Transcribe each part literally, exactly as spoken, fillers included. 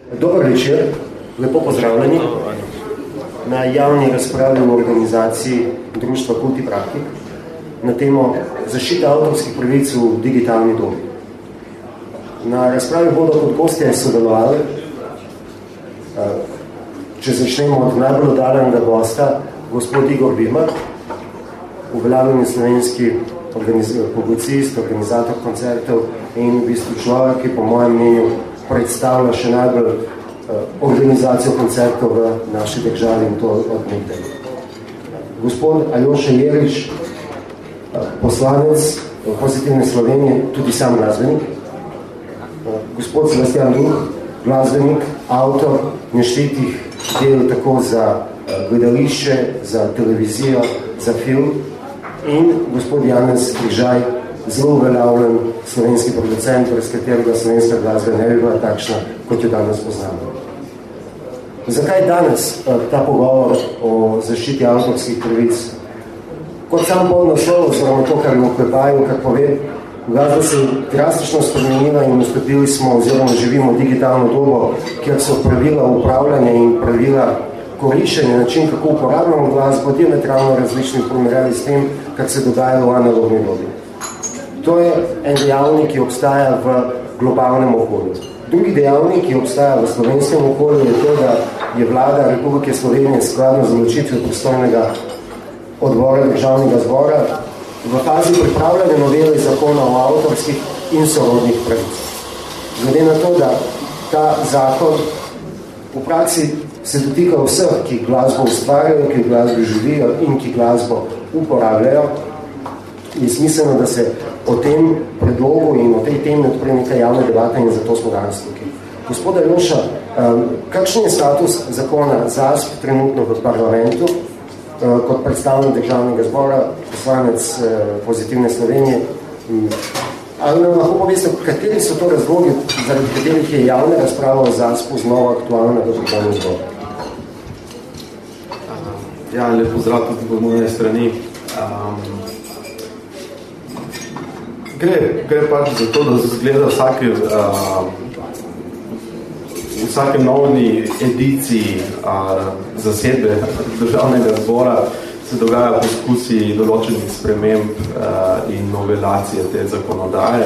Dober večer, lepo pozdravljeni na javni razpravi v organizaciji Društva Kulti Praktik na temo zaščite avtorskih pravic v digitalni dobi. Na razpravi bodo kot gostje sodelovali, če začnemo od najbolj oddaljenega gosta, gospod Igor Vidmar, uveljavljeni slovenski publicist, organizator koncertov in v bistvu človek, ki po mojem mnenju predstavlja še najbolj organizacijo koncertov v naši državi in to od nekaj. Gospod Aljoša Jerič, poslanec Pozitivne Slovenije, tudi sam glasbenik. Gospod Sebastian Duh, glasbenik, avtor neštetih del tako za gledališče, za televizijo, za film. In gospod Janez Križaj, zelo uveljavljen slovenski producent, brez katerega slovenska glasba ne bi bila takšna, kot jo danes poznamo. Zakaj danes ta pogovor o zaščiti avtorskih pravic? Kot sam pod naslov, oziroma to, kar v oklepaju, kar povem, glasba se drastično spremenila in vstopili smo oziroma živimo digitalno dobo, kjer so pravila upravljanja in pravila koriščenja, način, kako uporabljamo glasbo, diametralno različni v primerjavi s tem, kar se dogaja v analogni dobi. To je en dejavnik, ki obstaja v globalnem okolju. Drugi dejavnik, ki obstaja v slovenskem okolju, je to, da je vlada Republike Slovenije skladno z odločitvijo pristojnega odbora državnega zbora v fazi pripravljanja novele zakona o avtorskih in sorodnih pravicah. Glede na to, da ta zakon v praksi se dotika vseh, ki glasbo ustvarjajo, ki glasbo živijo in ki glasbo uporabljajo, je smiselno, da se o tem predlogu in o tej temi odpre nekaj javne debate in zato smo danes tukaj. Gospod Aljoša, kakšen je status zakona Z A S P trenutno v parlamentu, kot predstavnik državnega zbora, poslanec Pozitivne Slovenije? Ali nam lahko poveste, kateri so to razlogi, zaradi katerih je javna razprava o Z A S P znova aktualna v državnem zboru? Ja, lep pozdrav tudi po moje strani. Um, Gre, gre pač za to, da se zgleda vsake, uh, vsake novni ediciji uh, zasedbe državnega zbora se dogaja poskusi določenih sprememb uh, in novelacije te zakonodaje.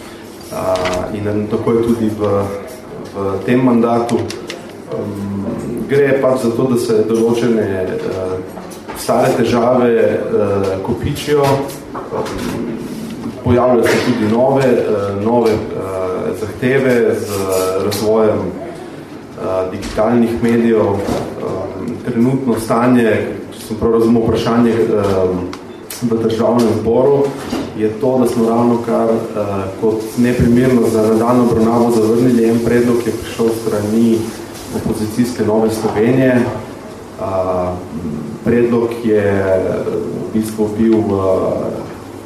Uh, in tako je tudi v, v tem mandatu. Um, gre pač za to, da se določene uh, stare težave uh, kopičijo, um, pojavljajo se tudi nove, nove uh, zahteve z razvojem uh, digitalnih medijev. Um, trenutno stanje, če sem prav razumel vprašanje um, v državnem zboru, je to, da smo ravno kar uh, kot neprimerno za nadaljnjo obravnavo zavrnili en predlog, ki je prišel strani opozicijske Nove Slovenije. Uh, predlog je v bistvu bil uh,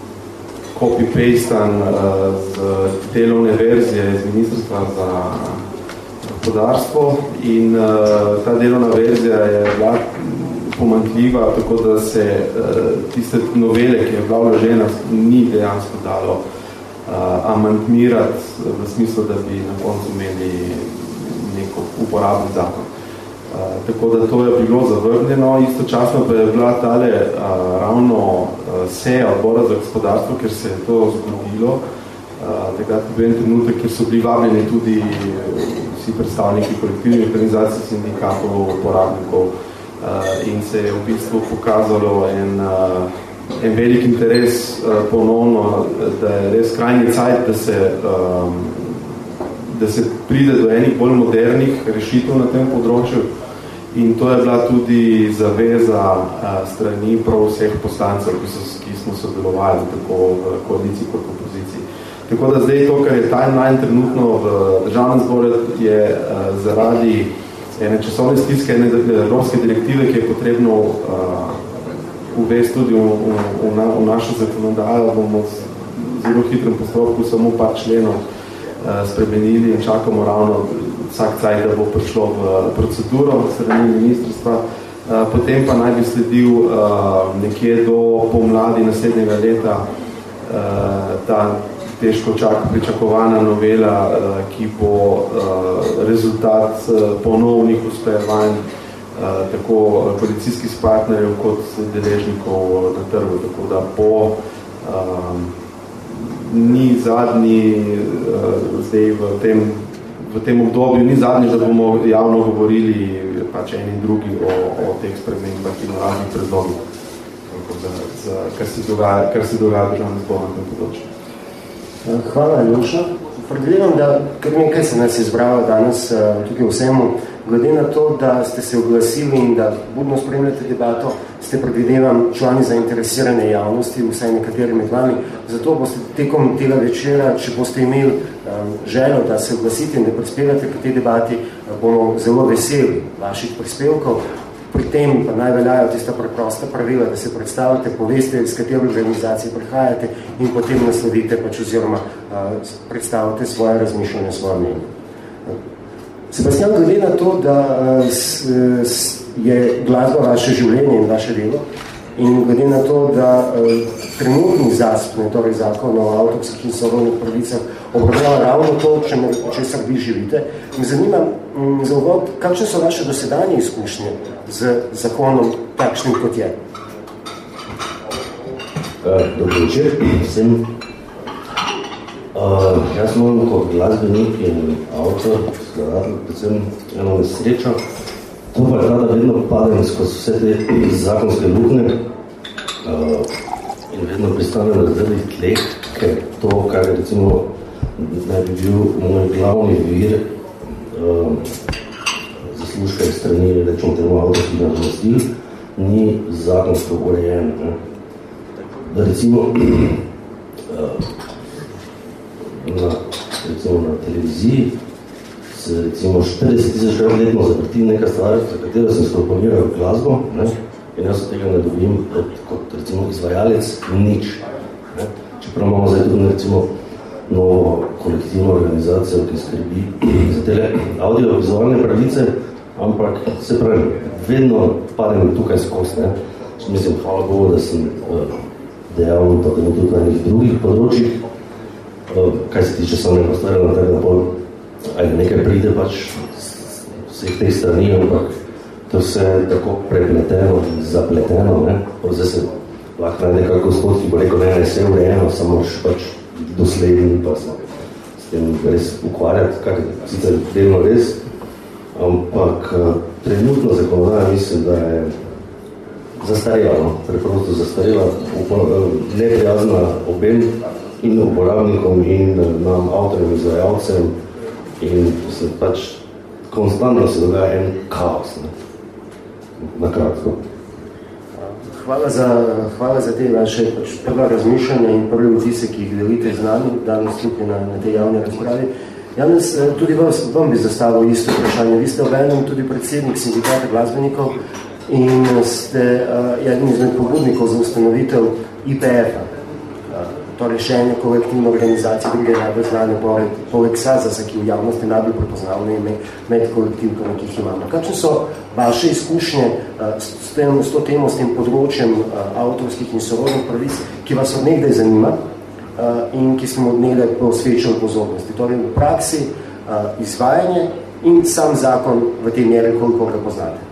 copy-pastan uh, z delovne verzije iz Ministrstva za gospodarstvo in uh, ta delovna verzija je bila pomanjkljiva, tako da se uh, tiste novele, ki je bila vložena, ni dejansko dalo uh, amandmirati v smislu, da bi na koncu imeli neko uporabni zakon. Uh, tako da to je bilo zavrnjeno, istočasno pa je bila tale uh, ravno uh, seja odbora za gospodarstvo, ker se je to zgodilo, uh, takrat je bil en trenutek, kjer so bili vabljeni tudi vsi predstavniki kolektivnih organizacij, sindikatov, uporabnikov uh, in se je v bistvu pokazalo en, uh, en velik interes uh, ponovno, da je res krajni cajt, da se um, da se pride do enih bolj modernih rešitev na tem področju in to je bila tudi zaveza uh, strani prav vseh poslancev, ki, so, ki smo sodelovali tako v koaliciji kot v opoziciji. Tako da zdaj to, kar je timeline trenutno v državnem zboru, je uh, zaradi ene časovne stiske, ene evropske direktive, ki je potrebno uh, uvesti tudi v, v, v, na, v našo zakonodajo, bomo z zelo hitrem postopku samo par členov spremenili in čakamo ravno vsak cajt, da bo prišlo v proceduro strani ministrstva. Potem pa naj bi sledil nekje do pomladi naslednjega leta ta težko čak pričakovana novela, ki bo rezultat ponovnih usklajevanj tako koalicijskih partnerjev kot deležnikov na trgu. Tako da po ni zadnji zdaj v tem, v tem obdobju, ni zadnji, da bomo javno govorili pač eni in drugi o, o teh spremembah in raznih predlogih, kar se dogaja, kar se dogaja državni zbor na tem področju. Hvala, Ljuša. Predvidevam, da kar nekaj se nas izbralo danes tukaj vsemu, glede na to, da ste se oglasili in da budno spremljate debato, ste predvidevam člani zainteresirane javnosti, vsaj nekateri med vami, zato boste tekom tega večera, če boste imeli um, željo, da se oglasite in da prispevate k tej debati, bomo zelo veseli vaših prispevkov. Pri tem pa naj veljajo tista preprosta pravila, da se predstavite, poveste, z katero organizacije prihajate in potem naslovite pač oziroma uh, predstavite svoje razmišljanje, svoje mnenje. Sebastian, glede na to, da uh, s, s, je glasba vaše življenje in vaše delo in glede na to, da uh, trenutni zaspne, torej zakon o avtorskih in sorodnih pravicah obravnava ravno to, o česar vi živite, me zanima um, za uvod, kakšne so vaše dosedanje izkušnje z zakonom takšnim, kot je? Uh, dobro večer, vsem. Uh, jaz imam kot glasbenik in avtor, skladatelj, predvsem eno nesrečo. To pa je ta, da vedno padem skozi vse te zakonske lukne uh, in vedno pristanem na zdravih tleh, ker to, kar je recimo naj bi bil moj glavni vir uh, zaslužka iz strani, rečemo temu avtorskih nadomestil, ni zakonsko urejen. Ne? Da recimo uh, na, recimo na televiziji se recimo štirideset tisoč letno zavrti neka stvar, za katero sem skorponiral glasbo, ne? In jaz od tega ne dobim kot, kot recimo izvajalec nič. Ne? Čeprav imamo zdaj tudi recimo novo kolektivno organizacijo, ki skrbi za tele audio-vizualne pravice, ampak se pravi, vedno padem tukaj skozi. Ne? Mislim, hvala Bogu, da sem uh, dejavno tudi na nekih drugih področjih, uh, kaj se tiče samega ustvarjanja, tako da pol ali nekaj pride pač vseh teh strani, ampak to vse je tako prepleteno in zapleteno, ne? Zdaj se lahko najde kak gospod, ki bo rekel, ne, ne, vse urejeno, samo pač dosledni pa se s tem res ukvarjati, kak je sicer delno res, ampak trenutno zakonodaja mislim, da je zastarela, no? Preprosto zastarela, neprijazna obem in uporabnikom in nam avtorjem, izvajalcem, in se pač konstantno se dogaja en kaos, ne? Na kratko. Hvala za, hvala za te vaše pač prva razmišljanja in prvi vtise, ki jih delite z nami, danes tukaj na, na tej javni razpravi. Danes tudi vas, vam bi zastavil isto vprašanje. Vi ste obenem tudi predsednik sindikata glasbenikov in ste uh, eden izmed pobudnikov za ustanovitev I P F-a. Torej še ene kolektivne organizacije, druge najbolj znane, poleg SAZAS-a, ki v javnosti najbolj prepoznavne ime med kolektivkami, ki jih imamo. Kakšne so vaše izkušnje uh, s, tem, s to temo, s tem področjem uh, avtorskih in sorodnih pravic, ki vas od nekdaj zanima uh, in ki smo od nekdaj posvečali pozornosti? Torej v praksi uh, izvajanje in sam zakon v tej meri, koliko ga poznate.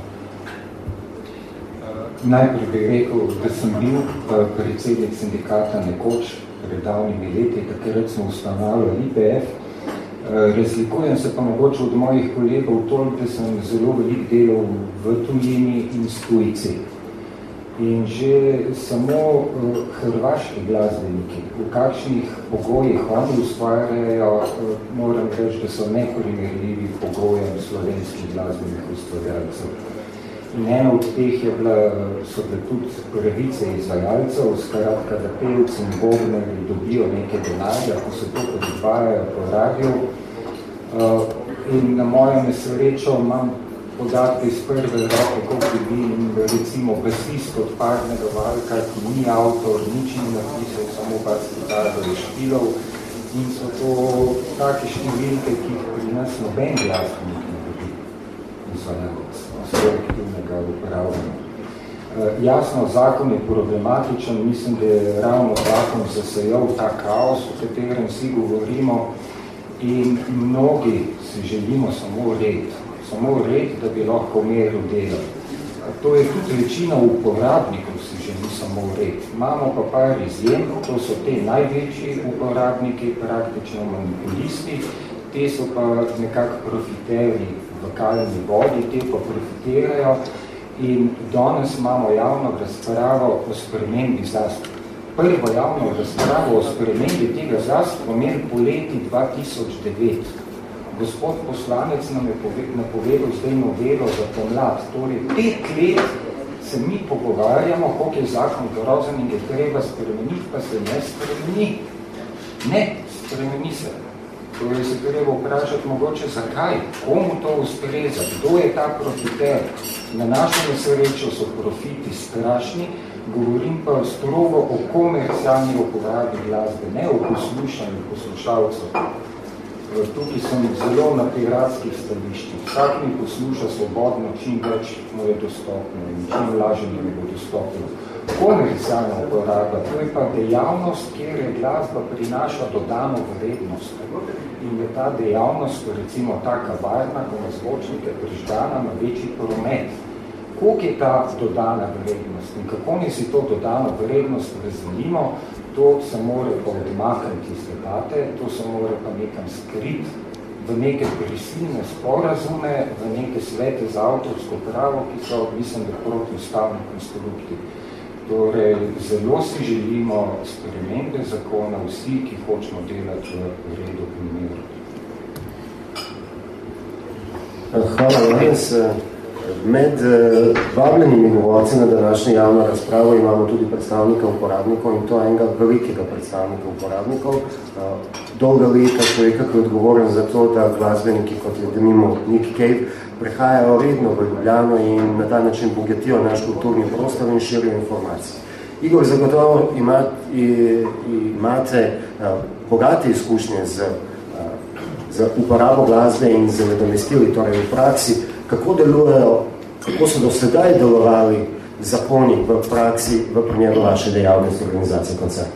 Najprej bi rekel, da sem bil predsednik sindikata nekoč pred davnimi leti, takrat smo ustanovali I P F. Razlikujem se pa mogoče od mojih kolegov toliko, da sem zelo veliko delal v tujini in s tujci. In že samo hrvaški glasbeniki, v kakšnih pogojih oni ustvarjajo, moram reči, da so neprimerljivi pogojem slovenskih glasbenih ustvarjalcev. In ena od teh je bila, so bile tudi pravice izvajalcev, skratka, da pevci in bobnari dobijo neke denarja, ko se to predvajajo po radiju. Uh, in na mojo nesrečo imam podatke iz prve roke, kot bi bil recimo basist od Parnega Valka, ki ni avtor, nič ni napisal, samo pa gitardo je špilov. In so to take številke, ki jih pri nas noben glasbenik ne dobi izvajalcev kolektivnega upravljanja. Jasno, zakon je problematičen, mislim, da je ravno zakon zasejal ta kaos, o katerem vsi govorimo, in mnogi si želimo samo red, samo red, da bi lahko meru delali. To je tudi večina uporabnikov si želi samo red. Imamo pa par izjem, to so te največji uporabniki, praktično monopolisti, te so pa nekako profiterji v kalni vodi, te pa profitirajo. In danes imamo javno razpravo o spremembi zastava. Prvo javno razpravo o spremembi tega zastava imeli po leti dva tisoč devet. Gospod poslanec nam je napovedal zdaj novelo za pomlad. Torej, pet let se mi pogovarjamo, koliko je zakon grozen in je treba spremeniti, pa se ne spremeni. Ne, spremeni se. Torej se treba vprašati mogoče zakaj, komu to ustreza, kdo je ta profiter. Na našo nesrečo so profiti strašni, govorim pa strogo o komercialni uporabi glasbe, ne o poslušanju poslušalcev. Tukaj sem zelo na piratskih stališčih. Vsak mi posluša svobodno, čim več mu je dostopno in čim lažje mi bo dostopno. Komercialna uporaba, to je pa dejavnost, kjer je glasba prinaša dodano vrednost. In je ta dejavnost, recimo ta kavarna, ko na zvočnike prižgana, na večji promet. Koliko je ta dodana vrednost in kako mi si to dodano vrednost razdelimo, to se mora pa odmakniti iz debate, to se mora pa nekam skriti v neke prisilne sporazume, v neke svete za avtorsko pravo, ki so, mislim, da protiustavni konstrukti. Torej, zelo si želimo spremembe zakona, vsi, ki hočemo delati v redu in miru. Hvala, Lorenz. Med vabljenimi govorci na današnjo javno razpravo imamo tudi predstavnika uporabnikov in to enega velikega predstavnika uporabnikov. Dolga leta človeka, ki je odgovoren za to, da glasbeniki, kot je denimo Nick Cave, prehajajo redno v Ljubljano in na ta način bogatijo naš kulturni prostor in širijo informacije. Igor, zagotovo imate, imate bogate izkušnje z, z uporabo glasbe in z nadomestili, torej v praksi. Kako delujejo, kako so do sedaj delovali zakoni v praksi v primeru vaše dejavnosti organizacije koncerta?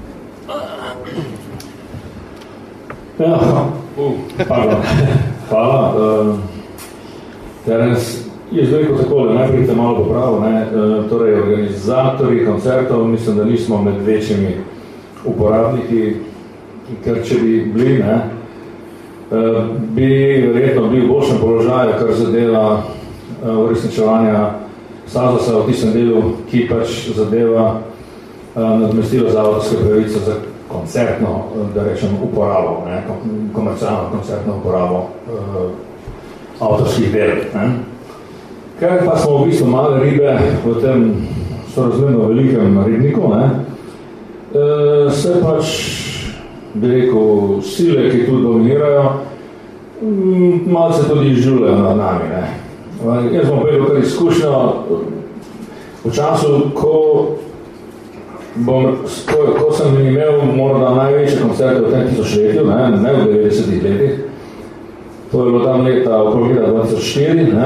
Ja, uh, pardon. Hvala. Uh, Terence, jaz veliko takole, najprej te malo popravo, ne? Uh, torej, organizatorji koncertov, mislim, da nismo med večjimi uporabniki, ker če bi bili, ne, uh, bi verjetno bil v boljšem položaju, kar zadeva uh, uresničevanja statusa v tistem delu, ki pač zadeva uh, nadomestilo za avtorske pravice za koncertno, da rečem, uporabo, ne, komercialno koncertno uporabo uh, avtorskih del. Ne. Ker pa smo v bistvu male ribe v tem sorazmerno velikem ribniku, ne, uh, se pač, bi rekel, sile, ki tu dominirajo, um, malce tudi izživljajo nad nami. Ne. Jaz bom povedal kar izkušnjo v času, ko Bom, ko, ko sem imel morda največje koncerte v tem tisočletju, ne, ne v devetdesetih letih, to je bilo tam leta okoli leta dva tisoč štiri, ne,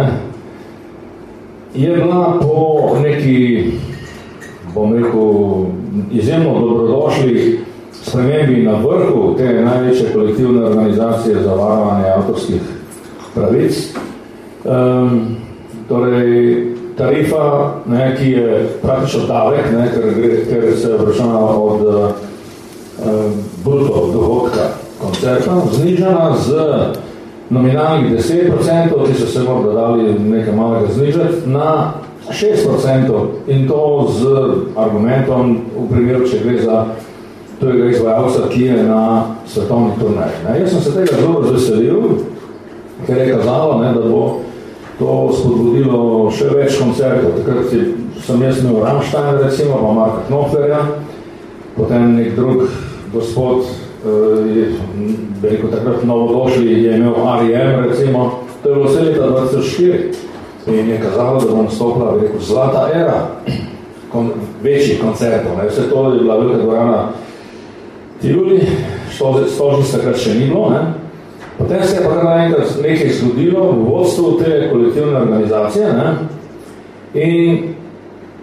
je bila po neki, bom rekel, izjemno dobrodošlih spremembi na vrhu te največje kolektivne organizacije za varovanje avtorskih pravic. Um, torej, tarifa, ne, ki je praktično davek, ne, ker, ker se obračuna od uh, bruto dohodka koncerta, znižana z nominalnih deset procentov, ki so se morda dali nekaj malega znižati, na šest procentov in to z argumentom, v primeru, če gre za tujega izvajalca, ki je na svetovnih turnajih. Jaz sem se tega zelo razveselil, ker je kazalo, ne, da bo to spodbudilo še več koncertov. Takrat sem jaz imel Rammstein, recimo, pa Marka Knopflerja, potem nek drug gospod, je, bi rekel, takrat novodošli, je imel R E M, recimo, to je bilo vse leta dva tisoč štiri in je kazalo, da bom stopila, bi rekel, zlata era kon, večjih koncertov. Ne. Vse to je bila velika dvorana Tivoli, Stožic takrat še ni bilo, ne. Potem se je pa naenkrat nekaj zgodilo v vodstvu te kolektivne organizacije, ne? In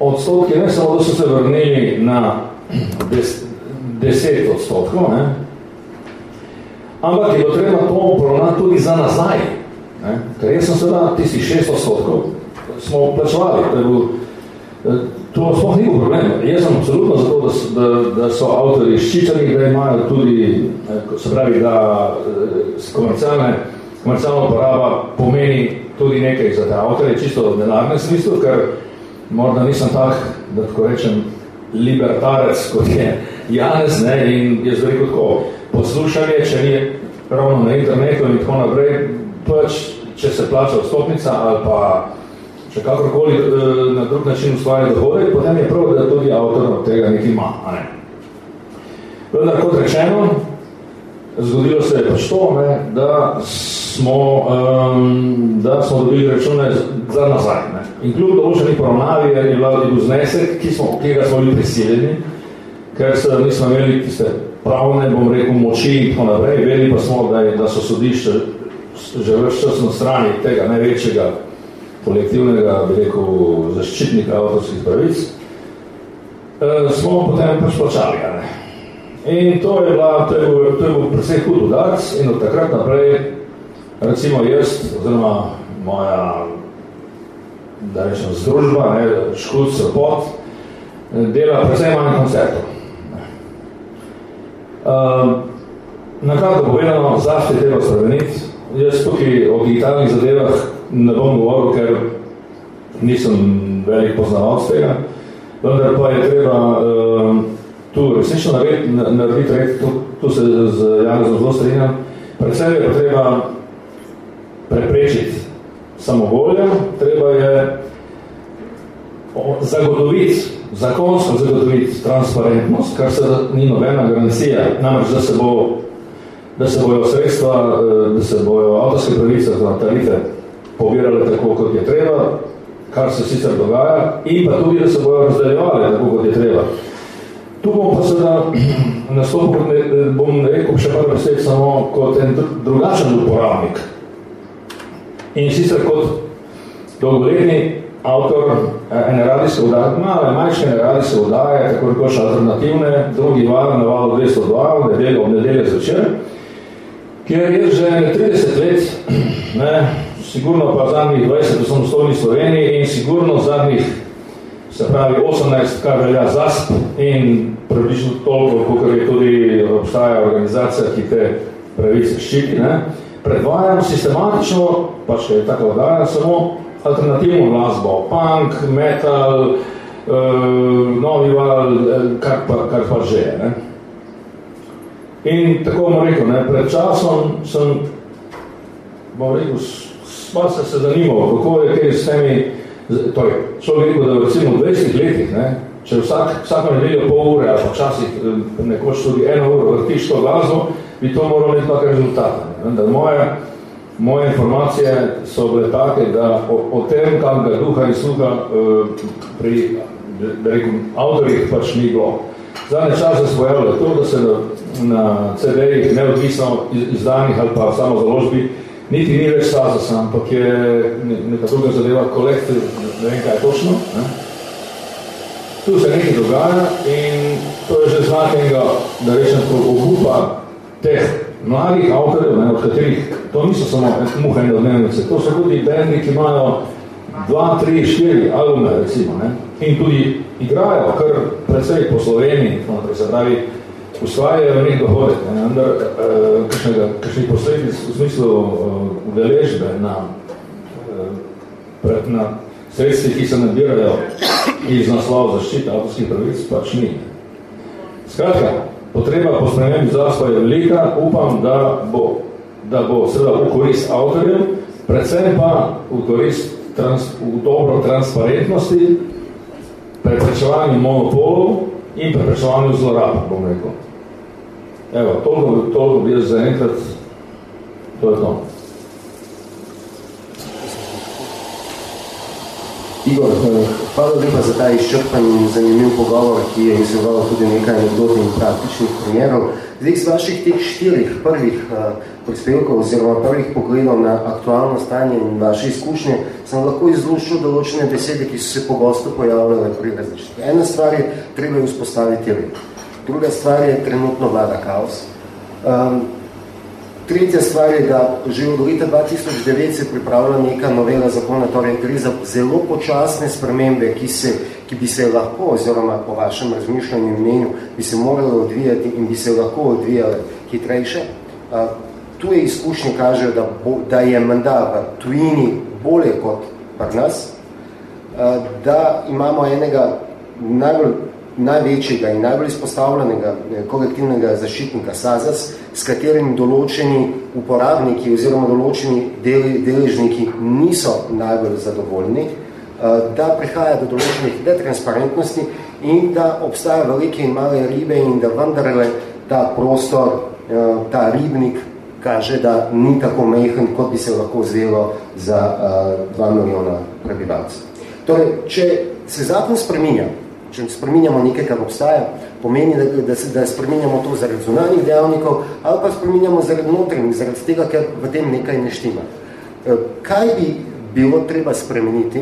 odstotki ne samo, da so se vrnili na des, deset odstotkov, ne? Ampak je bilo treba to poravnati tudi za nazaj. Ne? Ker jaz sem seveda tistih šest odstotkov smo plačevali. To sploh ni problem. Jaz sem absolutno zato, da, da, da so avtori ščičani, da imajo tudi, se pravi, da komercialne, komercialna uporaba pomeni tudi nekaj za te avtore, čisto v denarnem smislu, ker morda nisem tak, da tako rečem, libertarec, kot je Janez, ne, in jaz rekel tako, poslušanje, če ni ravno na internetu in tako naprej, pač, če se plača vstopnica ali pa če kakorkoli na drug način ustvarja dohodek, potem je prav, da tudi avtor od tega nekaj ima, a ne. Vendar, kot rečeno, zgodilo se je pač to, ne, da smo, um, da smo dobili račune za nazaj. Ne. In kljub določeni poravnavi je bil znesek, ki smo, ki ga smo bili prisiljeni, ker se nismo imeli tiste pravne, bom rekel, moči in tako naprej, vedeli pa smo, da, je, da so sodišče že več čas na strani tega največjega kolektivnega, bi rekel, zaščitnika avtorskih pravic, e, smo potem pač plačali. Ne. In to je, bila, to je bil, to je bil precej hud udarc in od takrat naprej, recimo jaz, oziroma moja, da rečem, združba, ne, Škud Sopot, dela precej manj koncertov. E, nakratko povedano, zašto je treba spremeniti. Jaz tukaj o digitalnih zadevah ne bom govoril, ker nisem velik poznavalc tega, vendar pa je treba uh, tu resnično narediti, narediti red, tu, tu se z Janezom zelo strinjam, predvsem je pa treba preprečiti samovoljo, treba je zagotoviti, zakonsko zagotoviti transparentnost, kar se ni nobena garancija, namreč da se bo da se bojo sredstva, da se bojo avtorske pravice za tarife pobirale tako, kot je treba, kar se sicer dogaja, in pa tudi, da se bojo razdeljevali tako, kot je treba. Tu bom pa seveda nastopil, bom rekel še par besed samo kot en drugačen uporabnik. In sicer kot dolgoletni avtor ene radijske vdaje, male, majčne radijske vdaje, tako rekoč alternativne, drugi val na valu dvesto dva, ob nedelje zvečer, kjer je že trideset let, ne, sigurno pa zadnjih dvajset v samostojni Sloveniji in sigurno zadnjih, se pravi osemnajst, kar velja Z A S P in približno toliko, kakor je tudi obstaja organizacija, ki te pravice ščiti, ne, predvajam sistematično, pa še je tako vdaja, samo alternativno glasbo, punk, metal, uh, novi val, kar pa, kar pa že, ne. In tako bom rekel, ne, pred časom sem, bom rekel, sva se se zanimal, kako je kaj s temi, torej, človek rekel, da v recimo dvajsetih letih, ne, če vsak, vsako nedeljo pol ure, ali pa včasih nekoč tudi eno uro vrtiš to glasbo, bi to moral imeti tak rezultat. Ne. Moje, moje informacije so bile take, da o, o tem, kakega duha in sluha uh, pri, da rekel, avtorjih pač ni bilo. Zadnje čase se pojavljajo to, da se na, na ce de-jih neodvisno izdanih ali pa samo založbi niti ni več Sazas, ampak je neka druga zadeva kolektiv, ne vem kaj je točno. Ne? Tu se nekaj dogaja in to je že znak enega, da rečem, obupa teh mladih avtorjev, ne, od katerih, to niso samo muhanje odmenice, to so tudi bendi, ki imajo dva, tri, štiri albume, recimo, ne, in tudi igrajo kar precej po Sloveniji, naprej, se pravi, ustvarjajo nek dohodek, ne, vendar eh, kakšnih posledic v smislu udeležbe eh, na, eh, na sredstvi, ki se nabirajo iz naslova zaščite avtorskih pravic, pač ni. Skratka, potreba po spremembi Z A S P je velika, upam, da bo, da bo seveda v korist avtorjev, predvsem pa v korist trans, v dobro transparentnosti, preprečevanju monopolov in preprečevanju zlorab, bom rekel. Evo, toliko, toliko bi jaz za enkrat, to je to. Igor, Hvala lepa za ta izčrpan in zanimiv pogovor, ki je izvalo tudi nekaj anekdot in praktičnih primerov. Zdaj, z vaših teh štirih prvih uh, prispevkov oziroma prvih pogledov na aktualno stanje in vaše izkušnje sem lahko izluščil določene besede, ki so se pogosto pojavljale pri različnih. Ena stvar je, treba je vzpostaviti red. Druga stvar je, trenutno vlada kaos. Um, Tretja stvar je, da že od leta dva tisoč devet se pripravlja neka novela zakona, torej gre za zelo počasne spremembe, ki, se, ki bi se lahko, oziroma po vašem razmišljanju in mnenju, bi se morali odvijati in bi se lahko odvijali hitrejše. Uh, tuje izkušnje kažejo, da, bo, da je menda v tujini bolje kot pri nas, uh, da imamo enega najbolj največjega in najbolj izpostavljenega kolektivnega zaščitnika SAZAS, s katerim določeni uporabniki oziroma določeni deležniki niso najbolj zadovoljni, da prihaja do določenih netransparentnosti in da obstaja velike in male ribe in da vendarle ta prostor, ta ribnik kaže, da ni tako majhen, kot bi se lahko zdelo za dva milijona prebivalcev. Torej, če se zakon spreminja, če spreminjamo nekaj, kar obstaja, pomeni, da, da, se, da spreminjamo to zaradi zunanjih dejavnikov ali pa spreminjamo zaradi notranjih, zaradi tega, ker v tem nekaj ne štima. Kaj bi bilo treba spremeniti,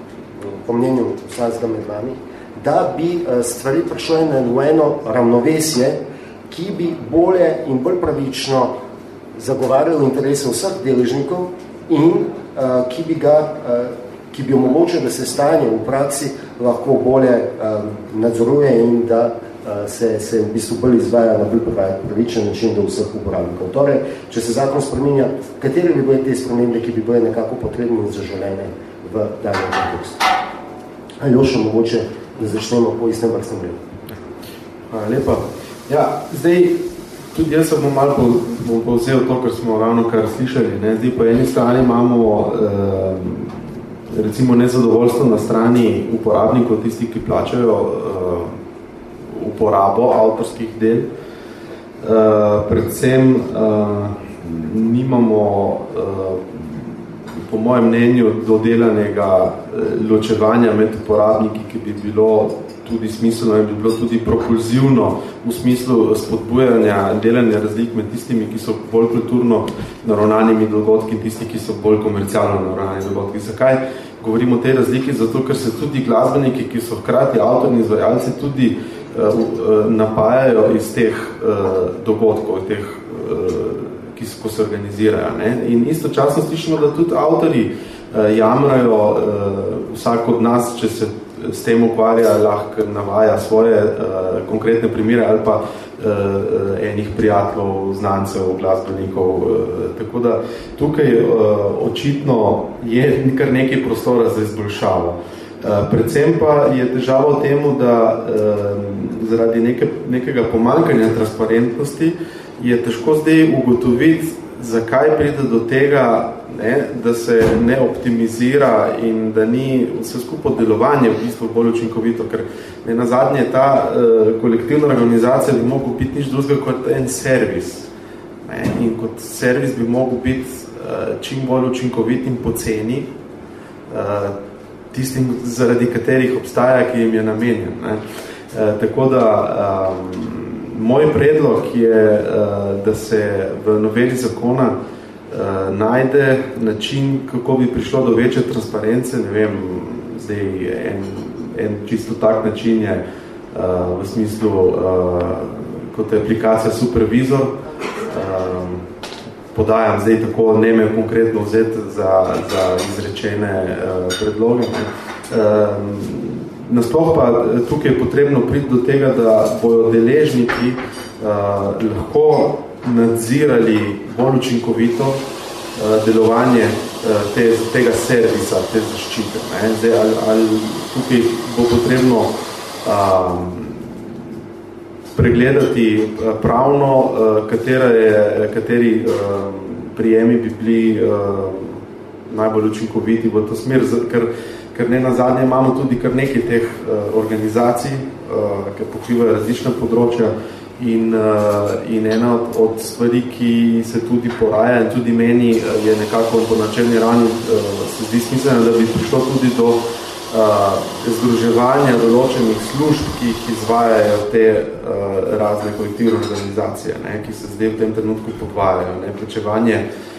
po mnenju vsakega med vami, da bi stvari prišle na eno ravnovesje, ki bi bolje in bolj pravično zagovarjali interese vseh deležnikov in ki bi ga ki bi omogočil, da se stanje v praksi lahko bolje um, nadzoruje in da uh, se, se v bistvu bolj izvaja na bolj pravičen način do vseh uporabnikov. Torej, če se zakon spreminja, katere bi bile te spremembe, ki bi bile nekako potrebne in zaželene v danem kontekstu? Aljoša, mogoče, da začnemo po istem vrstnem redu. Hvala lepa. Ja, zdaj, tudi jaz bom malo po, bom povzel to, kar smo ravno kar slišali. Ne? Zdaj, po eni strani imamo um, recimo nezadovoljstvo na strani uporabnikov, tistih, ki plačajo uh, uporabo avtorskih del. Uh, predvsem uh, nimamo, uh, po mojem mnenju, dodelanega ločevanja med uporabniki, ki bi bilo tudi smiselno in bi bilo tudi propulzivno v smislu spodbujanja delanja razlik med tistimi, ki so bolj kulturno naravnanimi dogodki in tisti, ki so bolj komercialno naravnani dogodki. Zakaj govorimo o tej razliki? Zato, ker se tudi glasbeniki, ki so hkrati avtorni izvajalci, tudi uh, uh, napajajo iz teh uh, dogodkov, teh, uh, ki ko se organizirajo. Ne? In istočasno slišimo, da tudi avtori uh, jamrajo uh, vsak od nas, če se s tem ukvarja, lahko navaja svoje uh, konkretne primere ali pa uh, enih prijateljev, znancev, glasbenikov. Uh, tako da tukaj uh, očitno je kar nekaj prostora za izboljšavo. Uh, predvsem pa je težava v temu, da uh, zaradi neke, nekega pomankanja transparentnosti je težko zdaj ugotoviti, zakaj pride do tega, ne, da se ne optimizira in da ni vse skupaj delovanje v bistvu bolj učinkovito, ker ne, na zadnje ta uh, kolektivna organizacija bi mogel biti nič drugega kot en servis. Ne, in kot servis bi mogel biti uh, čim bolj učinkovit in poceni uh, tistim, zaradi katerih obstaja, ki jim je namenjen. Ne. Uh, tako da um, moj predlog je, uh, da se v noveli zakona Uh, najde način, kako bi prišlo do večje transparence. Ne vem, zdaj en, en čisto tak način je uh, v smislu uh, kot je aplikacija Supervizor. Uh, podajam zdaj tako, ne me konkretno vzeti za, za izrečene uh, predloge. Uh, nasploh pa tukaj je potrebno priti do tega, da bojo deležniki uh, lahko nadzirali bolj učinkovito uh, delovanje uh, te, tega servisa, te zaščite. Ne? Zdaj, ali, ali tukaj bo potrebno um, pregledati uh, pravno, uh, katera je, kateri uh, prijemi bi bili uh, najbolj učinkoviti v to smer, ker, ker ne nazadnje imamo tudi kar nekaj teh uh, organizacij, uh, ki pokrivajo različna področja. In, uh, in ena od, od stvari, ki se tudi poraja in tudi meni je nekako po načelni rani uh, se zdi smiselno, da bi prišlo tudi do uh, združevanja določenih služb, ki jih izvajajo te uh, razne kolektivne organizacije, ne, ki se zdaj v tem trenutku podvajajo. Ne, plačevanje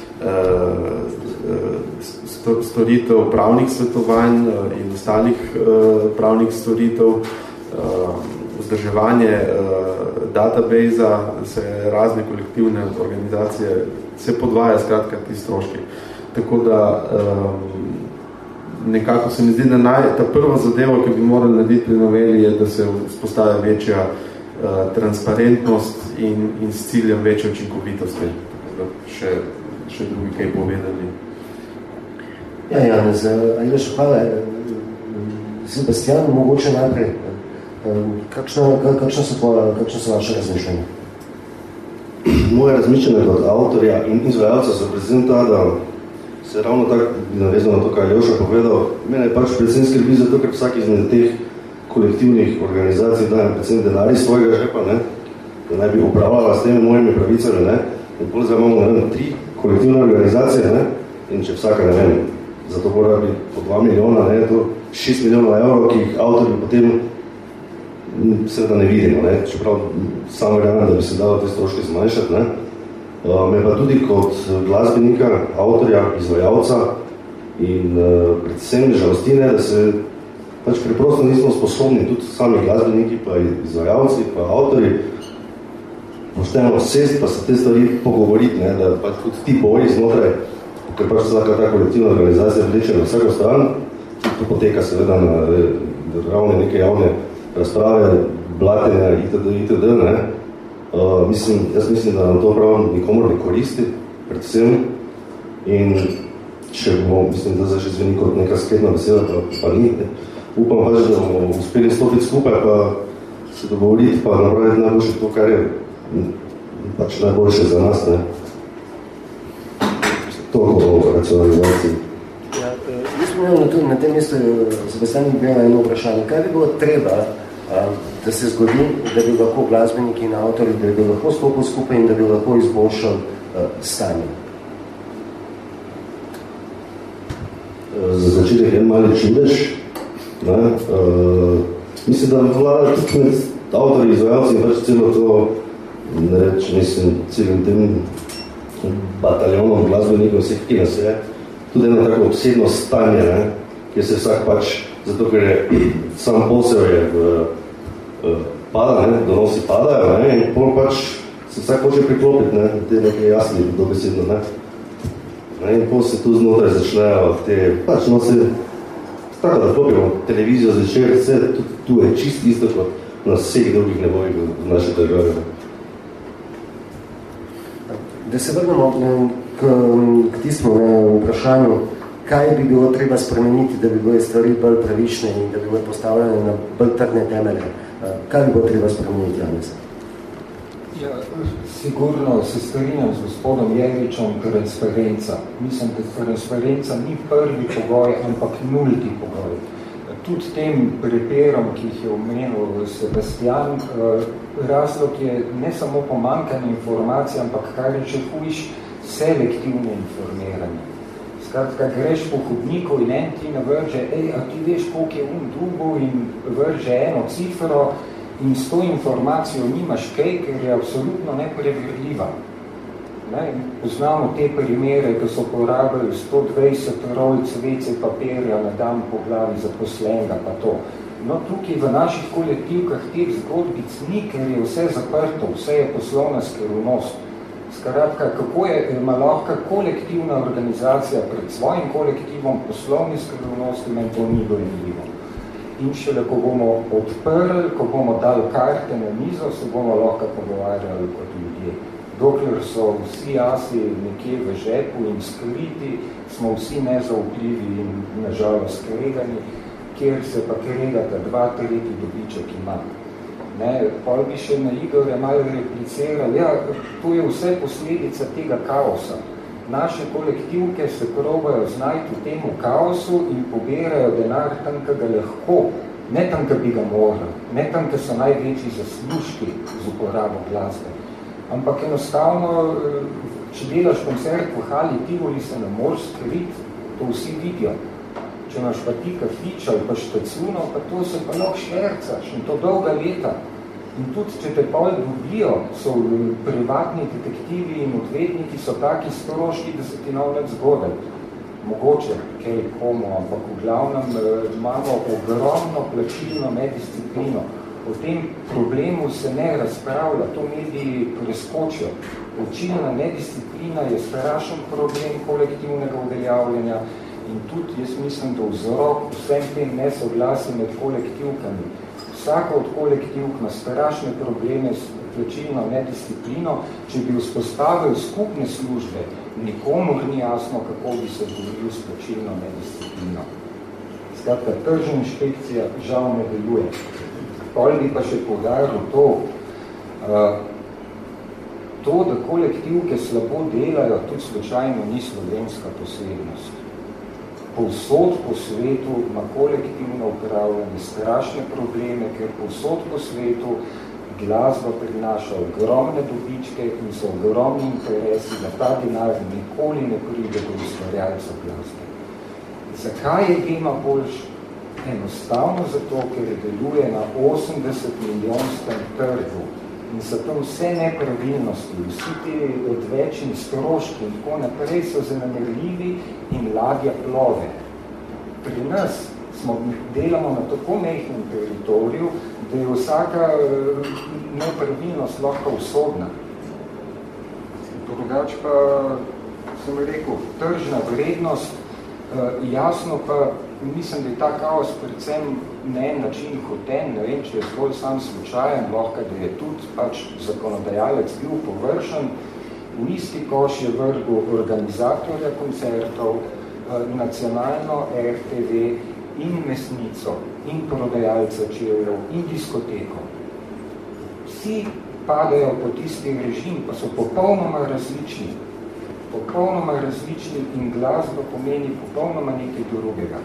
uh, storitev pravnih svetovanj uh, in ostalih uh, pravnih storitev, uh, vzdrževanje uh, database, se razne kolektivne organizacije se podvaja skratka ti stroški. Tako da um, nekako se mi zdi, da naj, ta prva zadeva, ki bi morali narediti pri noveli, je, da se vzpostavi večja uh, transparentnost in, in s ciljem večje učinkovitosti. Da še, še drugi kaj povedali. Ja, Janez, ali še hvala. Sebastian, mogoče najprej. Kakšno, kakšno, so, kakšno so vaše razmišljanje? Moje razmišljanje kot avtorja in izvajalca so predvsem ta, da se ravno tako navezano na to, kaj je Ljoša povedal, mene pač predvsem skrbi za to, ker vsak izmed teh kolektivnih organizacij daje predvsem denarji svojega žepa, ne, da naj bi upravljala s temi mojimi pravicami, ne, in potem zdaj imamo, ne vem, tri kolektivne organizacije, ne, in če vsaka, ne vem, zato mora biti po dva milijona, ne, to šest milijonov evrov, ki jih avtorji potem seveda ne vidimo, ne, čeprav samo verjamem, da bi se dalo te stroške zmanjšati, ne. Me pa tudi kot glasbenika, avtorja, izvajalca in uh, predvsem žalostine, da se pač preprosto nismo sposobni, tudi sami glasbeniki, pa izvajalci, pa avtorji, pošteno sest, pa se te stvari pogovoriti, ne, da pač tudi ti boji znotraj, ker pač vsaka ta kolektivna organizacija vleče na vsako stran, to poteka seveda na ravne neke javne razprave, blatenja itd. itd. Ne. Uh, mislim, jaz mislim, da nam to prav nikomor ne koristi, predvsem. In če bomo, mislim, da zdaj že zveni kot neka skretna beseda, pa, pa ni. Ne. Upam pač, da bomo uspeli stopiti skupaj, pa se dogovoriti, pa napraviti najboljše to, kar je pač najboljše za nas. Ne. Toliko o racionalizaciji. Ja, jaz bi imel na, na tem mestu Sebastian Bela eno vprašanje. Kaj bi bilo treba, da se zgodi, da bi lahko glasbeniki in avtori, da bi lahko stopili skupaj in da bi lahko izboljšali uh, stanje? Za začetek en mali čudež. Ne? Uh, mislim, da vlada tudi med avtori, izvajalci in pač celo to, ne reč, mislim, celim tem bataljonom glasbenikov, vseh, ki nas je, tudi eno tako obsedno stanje, ne? Kjer se vsak pač, zato ker je sam posel je v pada, ne, donosi padajo, ne, in pol pač se vsak hoče priklopiti, ne, te nekaj jasni dobesedno, ne. Ne, in pol se tu znotraj začnejo te, pač no se, tako da klopimo televizijo zvečer, vse tu, tu je čist isto kot na vseh drugih nebojih v naši državi. Da se vrnemo k, k tistmu vprašanju, kaj bi bilo treba spremeniti, da bi bile stvari bolj pravične in da bi bile postavljene na bolj trdne temelje. Kaj bi bilo treba spremeniti, Janez? Ja, sigurno se strinjam z gospodom Jevičem transparenca. Mislim, da transparenca ni prvi pogoj, ampak nulti pogoj. Tudi tem preperom, ki jih je omenil Sebastian, razlog je ne samo pomanjkanje informacij, ampak kar je še hujš, selektivno informiranje. Skratka, greš po hodniku in en ti navrže, ej, a ti veš, koliko je un drugo in vrže eno cifro in s to informacijo nimaš kaj, ker je absolutno nepreverljiva. Ne? Poznamo te primere, ki so porabili sto dvajset rolc ve ce papirja na dan po glavi zaposlenega, pa to. No, tukaj v naših kolektivkah teh zgodbic ni, ker je vse zaprto, vse je poslovna skrivnost. Skratka, kako je, ima lahko kolektivna organizacija pred svojim kolektivom poslovni skrivnosti, meni to ni dojemljivo. In šele, ko bomo odprli, ko bomo dali karte na mizo, se bomo lahko pogovarjali kot ljudje. Dokler so vsi jasi nekje v žepu in skriti, smo vsi nezaupljivi in nažalost kregani, kjer se pa kregata dva, tretji dobiček ima. Ne, pa bi še na Igorja malo replicirali, ja, to je vse posledica tega kaosa. Naše kolektivke se probajo znajti v temu kaosu in pobirajo denar tam, ki ga lahko, ne tam, ki bi ga morali, ne tam, ki so največji zaslužki z uporabo glasbe. Ampak enostavno, če delaš koncert v hali Tivoli, se ne moreš skriti, to vsi vidijo. Če imaš pa ti kafič ali pa štacuno, pa to se pa lahko švercaš in to dolga leta. In tudi, če te pol dobijo, so privatni detektivi in odvetniki so taki stroški, da se ti novnec zgodaj. Mogoče, kaj komu, ampak v glavnem imamo ogromno plačilno nedisciplino. O tem problemu se ne razpravlja, to mediji preskočijo. Plačilna nedisciplina je strašen problem kolektivnega uveljavljanja in tudi jaz mislim, da vzrok vsem tem nesoglasjem med kolektivkami. Vsaka od kolektivk ima strašne probleme s plačilno nedisciplino, če bi vzpostavil skupne službe, nikomur ni jasno, kako bi se boril s plačilno nedisciplino. Skratka, tržna inšpekcija žal ne deluje. Pol bi pa še poudaril to, to, da kolektivke slabo delajo, tudi slučajno ni slovenska posebnost. Povsod po svetu ima kolektivno upravljanje strašne probleme, ker povsod po svetu glasba prinaša ogromne dobičke in so ogromni interesi, da ta denar nikoli ne pride do ustvarjalca glasbe. Zakaj je Gema boljš? Enostavno zato, ker deluje na osemdeset milijonskem trgu in so tam vse nepravilnosti, vsi ti odvečni stroški in tako naprej so zanemarljivi in ladja plove. Pri nas smo, delamo na tako mehkem teritoriju, da je vsaka nepravilnost lahko usodna. Drugač pa sem rekel, tržna vrednost, jasno pa mislim, da je ta kaos predvsem na en način hoten, ne vem, če je zgolj sam slučajen, lahko, da je tudi pač zakonodajalec bil površen, v isti koš je vrgel organizatorja koncertov, nacionalno R T V in mesnico, in prodajalca čevljev, in diskoteko. Vsi padajo po tisti režim, pa so popolnoma različni. Popolnoma različni in glasba pomeni popolnoma nekaj drugega.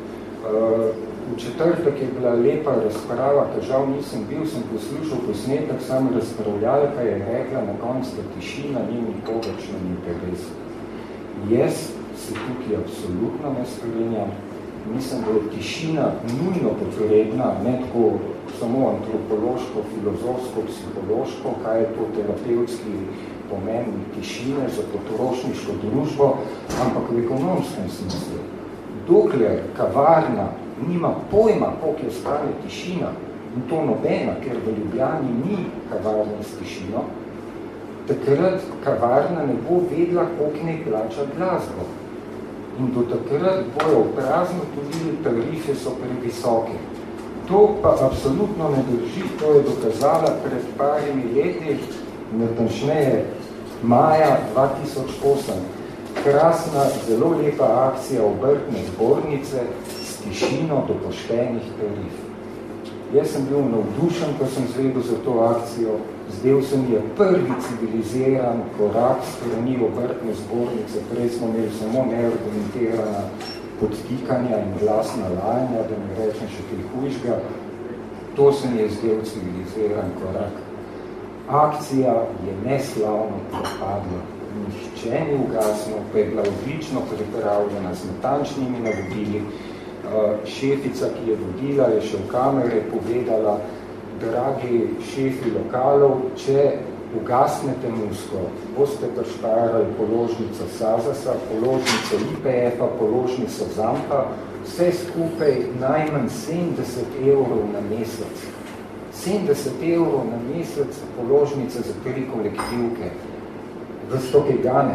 V četrtek je bila lepa razprava, ker žal nisem bil, sem poslušal posnetek, sam razpravljalka je rekla na koncu, da tišina ni nikogačnem interesu. Jaz se tukaj absolutno ne strinjam. Mislim, da je tišina nujno potrebna, ne tako samo antropološko, filozofsko, psihološko, kaj je to terapevtski pomen tišine za potrošniško družbo, ampak v ekonomskem smislu. Dokler kavarna nima pojma, koliko je stane tišina, in to nobena, ker v Ljubljani ni kavarna s tišino, takrat kavarna ne bo vedela, koliko ne plača glasbo. In do takrat bojo v prazno tudi tarife so previsoke. To pa absolutno ne drži, to je dokazala pred parimi leti, natančneje maja dva tisoč osem. Krasna, zelo lepa akcija obrtne zbornice s tišino do poštenih tarif. Jaz sem bil navdušen, ko sem zvedel za to akcijo. Zdel se mi je prvi civiliziran korak strani obrtne zbornice. Prej smo imeli samo neargumentirana podtikanja in glasna lajanja, da mi rečem še kaj hujšga. To se mi je zdel civiliziran korak. Akcija je neslavno propadla. Nihče ni ugasnil, pa je bila odlično pripravljena z natančnimi navodili. Šefica, ki je vodila, je še v kamere povedala, dragi šefi lokalov, če ugasnete musko, boste prišparali položnico Sazasa, položnico I P F-a, položnico Zampa, vse skupaj najmanj sedemdeset evrov na mesec. sedemdeset evrov na mesec položnice za tri kolektivke. Vas to kaj gane.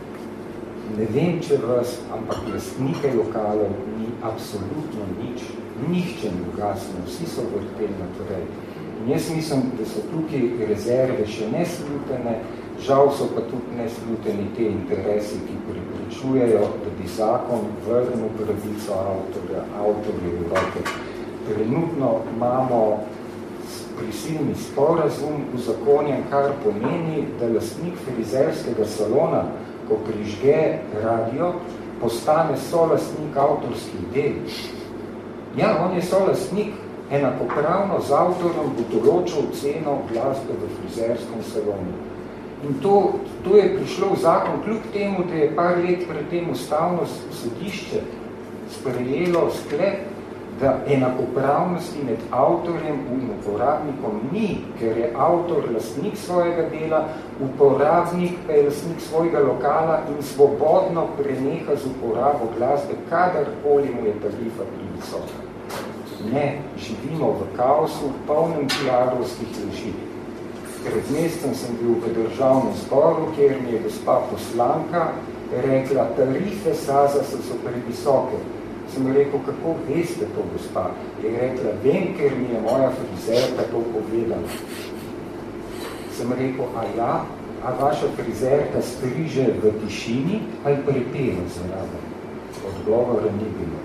Ne vem, če vas, ampak lastnike lokalov ni absolutno nič. Nihče ni ugasnil, vsi so vrteli naprej. In jaz mislim, da so tukaj rezerve še neslutene, žal so pa tudi nesluteni te interesi, ki preprečujejo, da bi zakon vrnil pravico avtorja, avtorje v roke. Trenutno imamo prisilni sporazum uzakonjen, kar pomeni, da lastnik frizerskega salona, ko prižge radio, postane solastnik avtorskih del. Ja, on je solastnik, enakopravno z avtorjem bo določil ceno glasbe v frizerskem salonu. In to, to je prišlo v zakon, kljub temu, da je par let pred tem ustavno sodišče sprejelo sklep, da enakopravnosti med avtorjem in uporabnikom ni, ker je avtor lastnik svojega dela, uporabnik pa je lastnik svojega lokala in svobodno preneha z uporabo glasbe, kadarkoli mu je tarifa previsoka. Ne, živimo v kaosu, polnem piarovskih leži. Pred mesecem sem bil v državnem zboru, kjer mi je gospa poslanka rekla, tarife Saza so previsoke. Sem rekel, kako veste to, gospa? Je rekla, vem, ker mi je moja frizerka to povedala. Sem rekel, a ja, a vaša frizerka striže v tišini ali prepeva zraven? Odgovora ni bilo.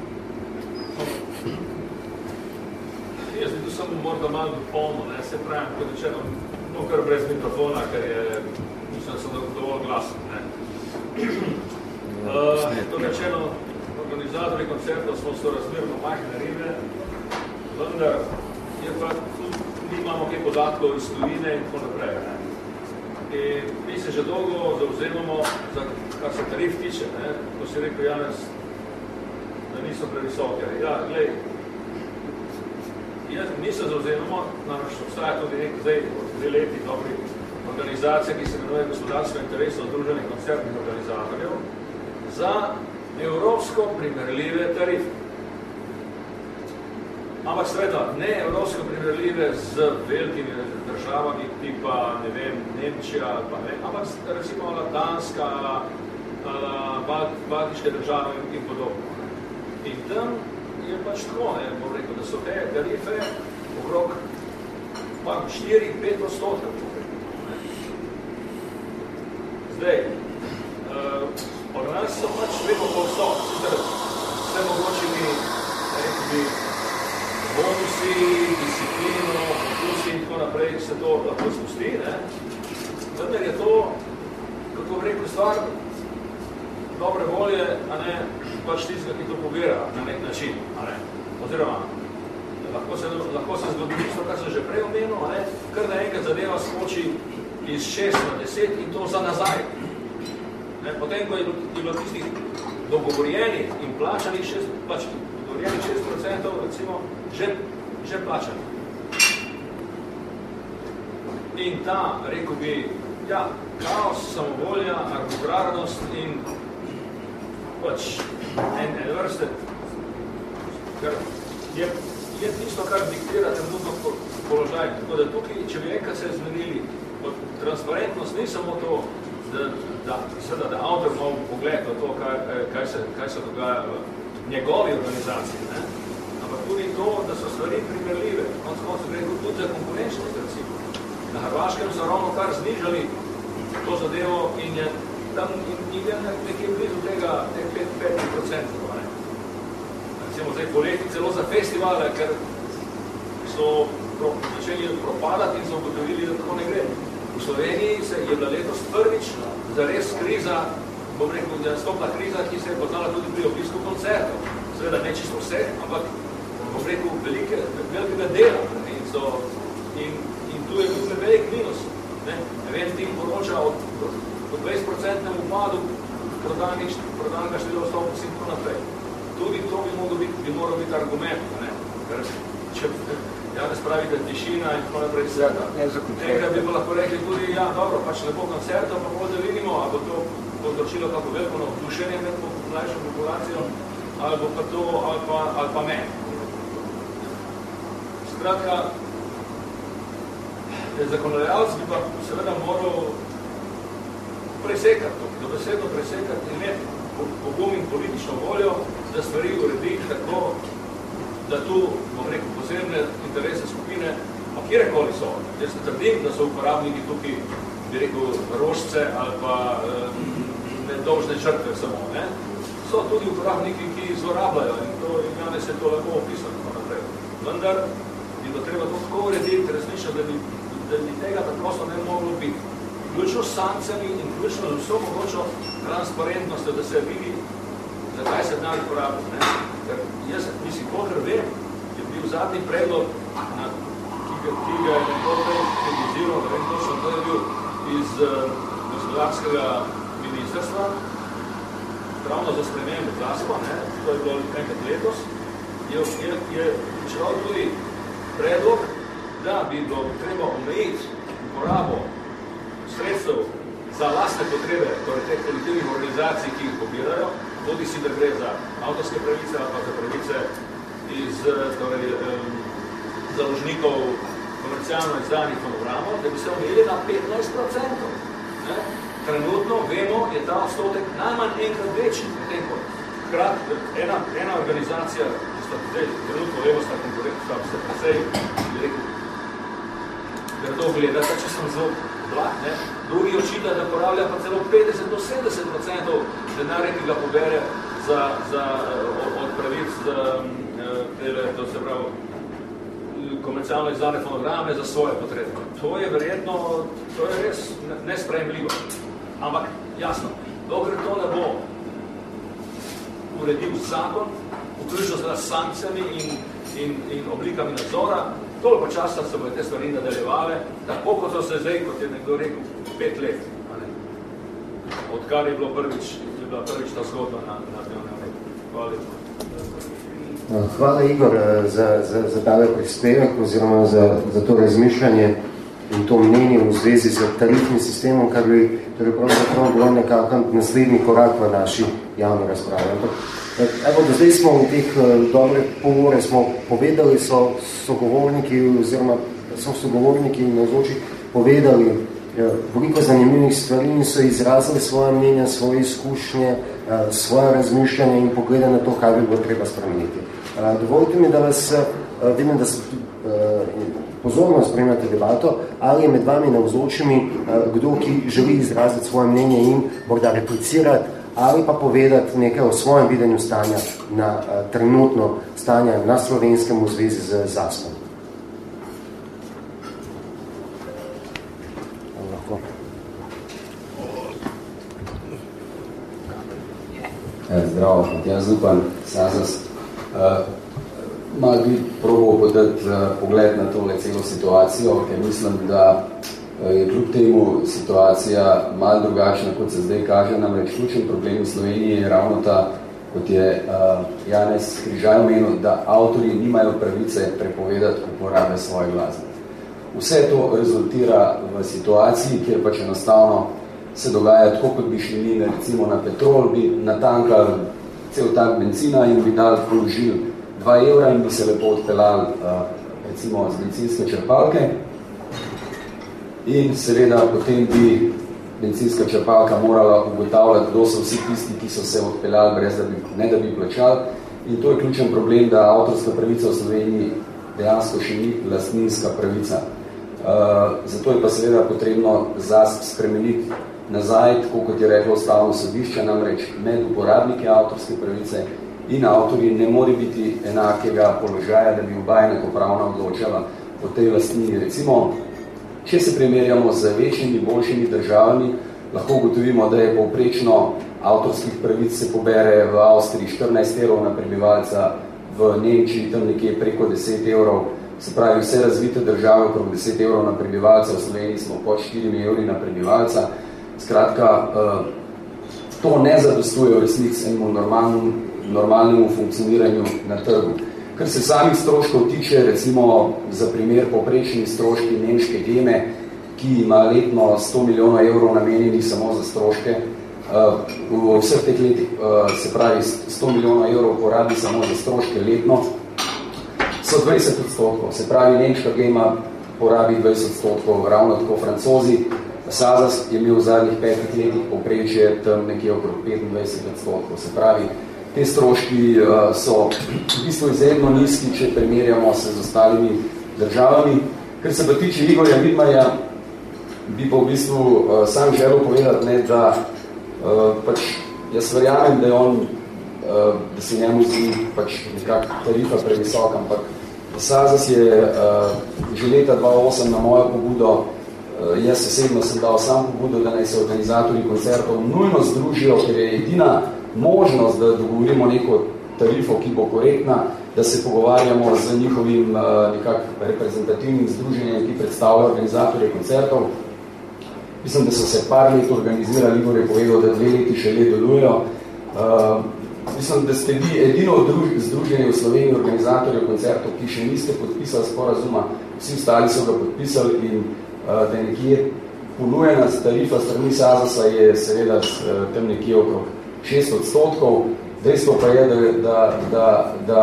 Jaz bi tu samo morda malo dopolnil, ne, se pravim, kot rečeno, no kar brez mikrofona, ker je, mislim, da sem dovolj glasen, ne. Uh, to rečeno, organizatorji koncertov smo so razmerno majhne ribe, vendar je pa tudi nimamo kaj podatkov iz tujine in tako naprej. Ne. In mi se že dolgo zavzemamo, za kar se tarif tiče, ne, ko si rekel Janez, da niso previsoke. Ja, glej, jaz, mi se zavzemamo, namreč obstaja tudi nek zdaj od dve leti dobri organizacije, ki se imenuje Gospodarstvo interesov združenih koncertnih organizatorjev, za evropsko primerljive tarife. Ampak seveda, ne evropsko primerljive z velikimi državami, tipa, ne vem, Nemčija, pa ne, ampak recimo Danska, baltiške države in podobno. In tam je pač tako, ne, bom rekel, da so te tarife okrog pa štiri do pet odstotkov. Zdaj, uh, od nas so pač vedno povsod, sicer vse mogočimi, rekel bi, bonusi, disciplino, fokusi in tako naprej, se to lahko spusti, ne? Vendar je to, kako bi rekel, stvar dobre volje, a ne pač tistega, ki to pobira na nek način, a ne? Oziroma, lahko se, lahko se zgodi isto, kar sem že prej omenil, a ne? Kar naenkrat zadeva skoči iz šest na deset in to za nazaj. Ne? Potem, ko je bilo tistih dogovorjenih in plačanih šest, pač dogovorjenih šest procentov, recimo, že, že plačanih. In ta, rekel bi, ja, kaos, samovolja, arbitrarnost in pač en, en vrste, ker je, je tisto, kar diktira trenutno položaj. Tako da tukaj, če bi enkrat se zmenili, transparentnost ni samo to, da, da, seveda, da avtor ima pogled na to, kaj, kaj, se, kaj se dogaja v njegovi organizaciji, ne? Ampak tudi to, da so stvari primerljive. On se koncu gre tudi za konkurenčnost, recimo. Na Hrvaškem so ravno kar znižali to zadevo in je tam in je nekje blizu tega teh pet procentov. Recimo zdaj poleti celo za festivale, ker so pro, začeli propadati in so ugotovili, da tako ne gre. V Sloveniji se je bila letos prvič zares kriza, bom rekel, da je stopna kriza, ki se je poznala tudi pri obisku koncertov. Seveda ne čisto vse, ampak bom rekel, velike, velikega dela. In, so, in, in tu je bil velik minus. Ne? Event tim poroča od, od dvajset procentnem upadu prodanega števila vstopnic in tako naprej. Tudi to bi moral biti, bi moral biti argument. Ne? Ker če Janez pravi, da tišina in tako naprej sveta. Nekaj bi pa lahko rekli tudi, ja, dobro, pač ne bo koncertov, pa bolj da vidimo, ali bo to povzročilo kako veliko navdušenje med mlajšo populacijo, ali bo pa to, ali pa, ali pa ne. Skratka, zakonodajalec bi pa seveda moral presekati to, dobesedno presekati in imeti pogum in politično voljo, da stvari uredi tako, da tu, bom rekel, posebne interese skupine, pa kjerekoli so. Jaz ne trdim, da so uporabniki tukaj, bi rekel, rožce ali pa eh, nedolžne žrtve samo, ne? So tudi uporabniki, ki zlorabljajo in to Janez je to lepo opisal tako naprej. Vendar bi bilo treba to tako urediti resnično, da bi, da bi tega preprosto ne moglo biti. Vključno s sankcijami in vključno z vso mogočo transparentnostjo, da se vidi, zakaj se denar uporablja. Ker jaz, mislim, kolikor vem, je bil zadnji predlog, na, ki, ga, ki ga je nekdo prej kritiziral, da vem točno, to je bil iz uh, gospodarskega ministrstva, ravno za spremembo glasba, ne, to je bilo enkrat letos, je, je, je čeval tudi predlog, da bi bilo treba omejiti uporabo sredstev za lastne potrebe, torej teh kolektivnih organizacij, ki jih pobirajo, bodi si, da gre za avtorske pravice ali pa za pravice iz torej, um, založnikov komercialno izdanih fonogramov, da bi se omejili na petnajst procentov. Trenutno, vemo, je ta odstotek najmanj enkrat večji. Krat, ena, ena organizacija, ki sta zdaj, trenutno vemo, sta konkurentna, sta precej, bi rekel, grdo gledata, če sem zelo blah, ne? Drugi očita, da porablja pa celo petdeset do sedemdeset procentov denarja, ki ga pobere za, za, od, od pravic za, tele, to se pravi, komercialno izdane fonograme za svoje potrebe. To je verjetno, to je res nesprejemljivo. Ampak, jasno, dokler to ne bo uredil zakon, vključno s sankcijami in, in, in oblikami nadzora, toliko časa se bodo te stvari nadaljevale, tako kot so se zdaj, kot je nekdo rekel, pet let. Odkar je bilo prvič, je bila prvič ta zgodba na, na dnevnem redu. Hvala lepo. Hvala, Igor, za, za, za tale prispevek oziroma za, za to razmišljanje in to mnenje v zvezi z tarifnim sistemom, kar bi torej pravzaprav bilo nekako naslednji korak v naši javni razpravi. Evo, do zdaj smo v teh dobre pol ure smo povedali, so sogovorniki oziroma so sogovorniki in navzoči povedali veliko zanimljivih stvari in so izrazili svoje mnenja, svoje izkušnje, svoje razmišljanje in poglede na to, kaj bi bilo treba spremeniti. Dovolite mi, da vas, vidim, da se pozorno spremljate debato, ali je med vami navzočimi kdo, ki želi izraziti svoje mnenje in morda replicirati ali pa povedati nekaj o svojem videnju stanja na trenutno stanje na Slovenskem v zvezi z zaspom. Zdravo, Matjaž Zupan, Sazas. Uh, malo bi probal podati uh, pogled na tole celo situacijo, ker mislim, da uh, je kljub temu situacija malo drugačna, kot se zdaj kaže. Namreč ključen problem v Sloveniji je ravno ta, kot je uh, Janez Križaj omenil, da avtorji nimajo pravice prepovedati uporabe svoje glasbe. Vse to rezultira v situaciji, kjer pač enostavno se dogaja tako, kot bi šli mi, recimo na petrol, bi natankali cel tank benzina in bi dali položili dva evra in bi se lepo odpeljali recimo z bencinske črpalke in seveda potem bi bencinska črpalka morala ugotavljati, kdo so vsi tisti, ki so se odpeljali brez da bi, ne da bi plačali, in to je ključen problem, da avtorska pravica v Sloveniji dejansko še ni lastninska pravica. Uh, zato je pa seveda potrebno zasp spremeniti nazaj, tako kot je reklo Ustavno sodišče, namreč med uporabniki avtorske pravice in avtorji ne more biti enakega položaja, da bi oba enakopravno odločala o tej lastnini. Recimo, če se primerjamo z večjimi, boljšimi državami, lahko ugotovimo, da je povprečno avtorskih pravic se pobere v Avstriji štirinajst evrov na prebivalca, v Nemčiji tam nekje preko deset evrov, se pravi vse razvite države okrog deset evrov na prebivalca, v Sloveniji smo pod štirimi evri na prebivalca. Skratka, to ne zadostuje v resnici enemu normalnemu, normalnemu funkcioniranju na trgu. Kar se samih stroškov tiče, recimo za primer povprečni stroški nemške Geme, ki ima letno sto milijonov evrov namenjenih samo za stroške, v vseh teh letih se pravi sto milijonov evrov porabi samo za stroške letno, so dvajset odstotkov. Se pravi, nemška Gema porabi dvajset odstotkov, ravno tako Francozi. Sazas je imel v zadnjih petih letih povprečje tam nekje okrog petindvajset odstotkov. Se pravi, te stroški uh, so v bistvu izredno nizki, če primerjamo se z ostalimi državami. Ker se pa tiče Igorja Vidmarja, bi pa v bistvu uh, sam želel povedati, ne, da uh, pač jaz verjamem, da je on, uh, da se njemu zdi pač nekak tarifa previsok, ampak Sazas je uh, že leta dva tisoč osem na mojo pobudo, uh, jaz osebno sem dal sam pobudo, da naj se organizatorji koncertov nujno združijo, ker je edina možnost, da dogovorimo neko tarifo, ki bo korektna, da se pogovarjamo z njihovim uh, nekak reprezentativnim združenjem, ki predstavlja organizatorje koncertov. Mislim, da so se par let organizirali, Igor je povedal, da dve leti še let delujejo, Uh, mislim, da ste vi edino združenje v Sloveniji organizatorjev koncertov, ki še niste podpisali sporazuma, vsi ostali so ga podpisali in uh, da je nekje ponujena tarifa strani SAZAS-a je seveda uh, tam nekje okrog šest odstotkov. Dejstvo pa je, da, da, da, da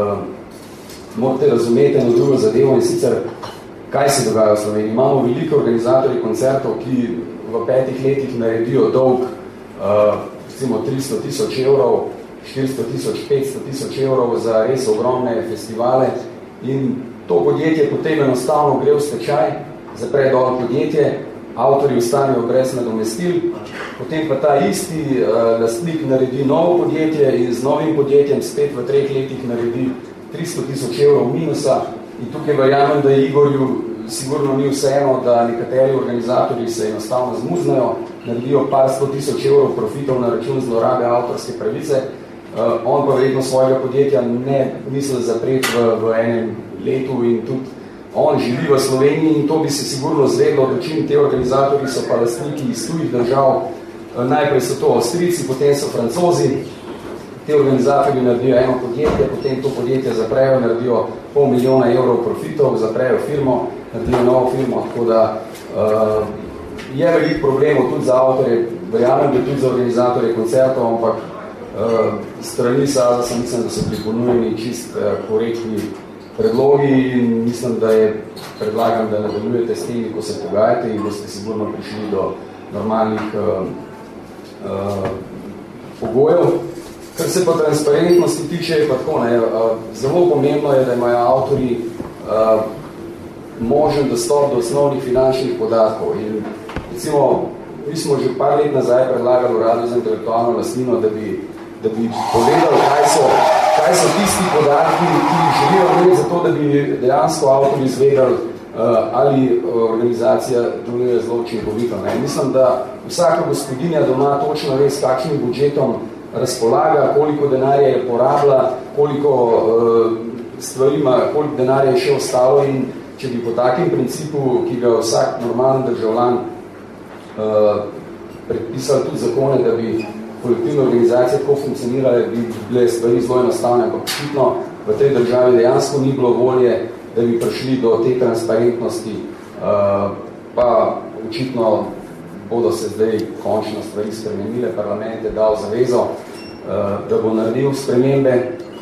uh, morate razumeti eno drugo zadevo in sicer, kaj se dogaja v Sloveniji. Imamo veliko organizatorjev koncertov, ki v petih letih naredijo dolg uh, recimo tristo tisoč evrov, štiristo tisoč, petsto tisoč evrov za res ogromne festivale in to podjetje potem enostavno gre v stečaj, zapre dol podjetje, avtorji ostanejo brez nadomestil, potem pa ta isti uh, lastnik naredi novo podjetje in z novim podjetjem spet v treh letih naredi tristo tisoč evrov minusa in tukaj verjamem, da je Igorju sigurno ni vseeno, da nekateri organizatorji se enostavno zmuznajo, naredijo par sto tisoč evrov profitov na račun zlorabe avtorske pravice, uh, on pa verjetno svojega podjetja ne misli zapreti v, v enem letu in tudi on živi v Sloveniji in to bi se sigurno zvedlo, da čim te organizatorji so pa lastniki iz tujih držav, uh, najprej so to Avstrijci, potem so Francozi, te organizatorji naredijo eno podjetje, potem to podjetje zaprejo, naredijo pol milijona evrov profitov, zaprejo firmo, naredijo novo firmo, tako da uh, je veliko problemov tudi za avtorje, verjamem, da tudi za organizatorje koncertov, ampak uh, strani SAZAS-a mislim, da so priponujeni čist uh, korektni predlogi in mislim, da je predlagam, da nadaljujete s temi, ko se pogajate in boste sigurno prišli do normalnih uh, uh, pogojev. Kar se pa transparentnosti tiče, je pa tako, ne, uh, zelo pomembno je, da imajo avtorji uh, možen dostop do osnovnih finančnih podatkov. In recimo, mi smo že par let nazaj predlagali Uradu za intelektualno lastnino, da bi, da bi povedali, kaj so, kaj so tisti podatki, ki želijo imeti za to, da bi dejansko avtorji izvedeli, uh, ali organizacija deluje zelo učinkovito. Ne. Mislim, da vsaka gospodinja doma točno ve, s kakšnim budžetom razpolaga, koliko denarja je porabila, koliko uh, stvari ima, koliko denarja je še ostalo in če bi po takem principu, ki ga vsak normalen državljan uh, predpisal tudi zakone, da bi kolektivne organizacije tako funkcionirale, bi bile stvari zelo enostavne, ampak očitno v tej državi dejansko ni bilo volje, da bi prišli do te transparentnosti, uh, pa očitno bodo se zdaj končno stvari spremenile, parlament je dal zavezo, uh, da bo naredil spremembe.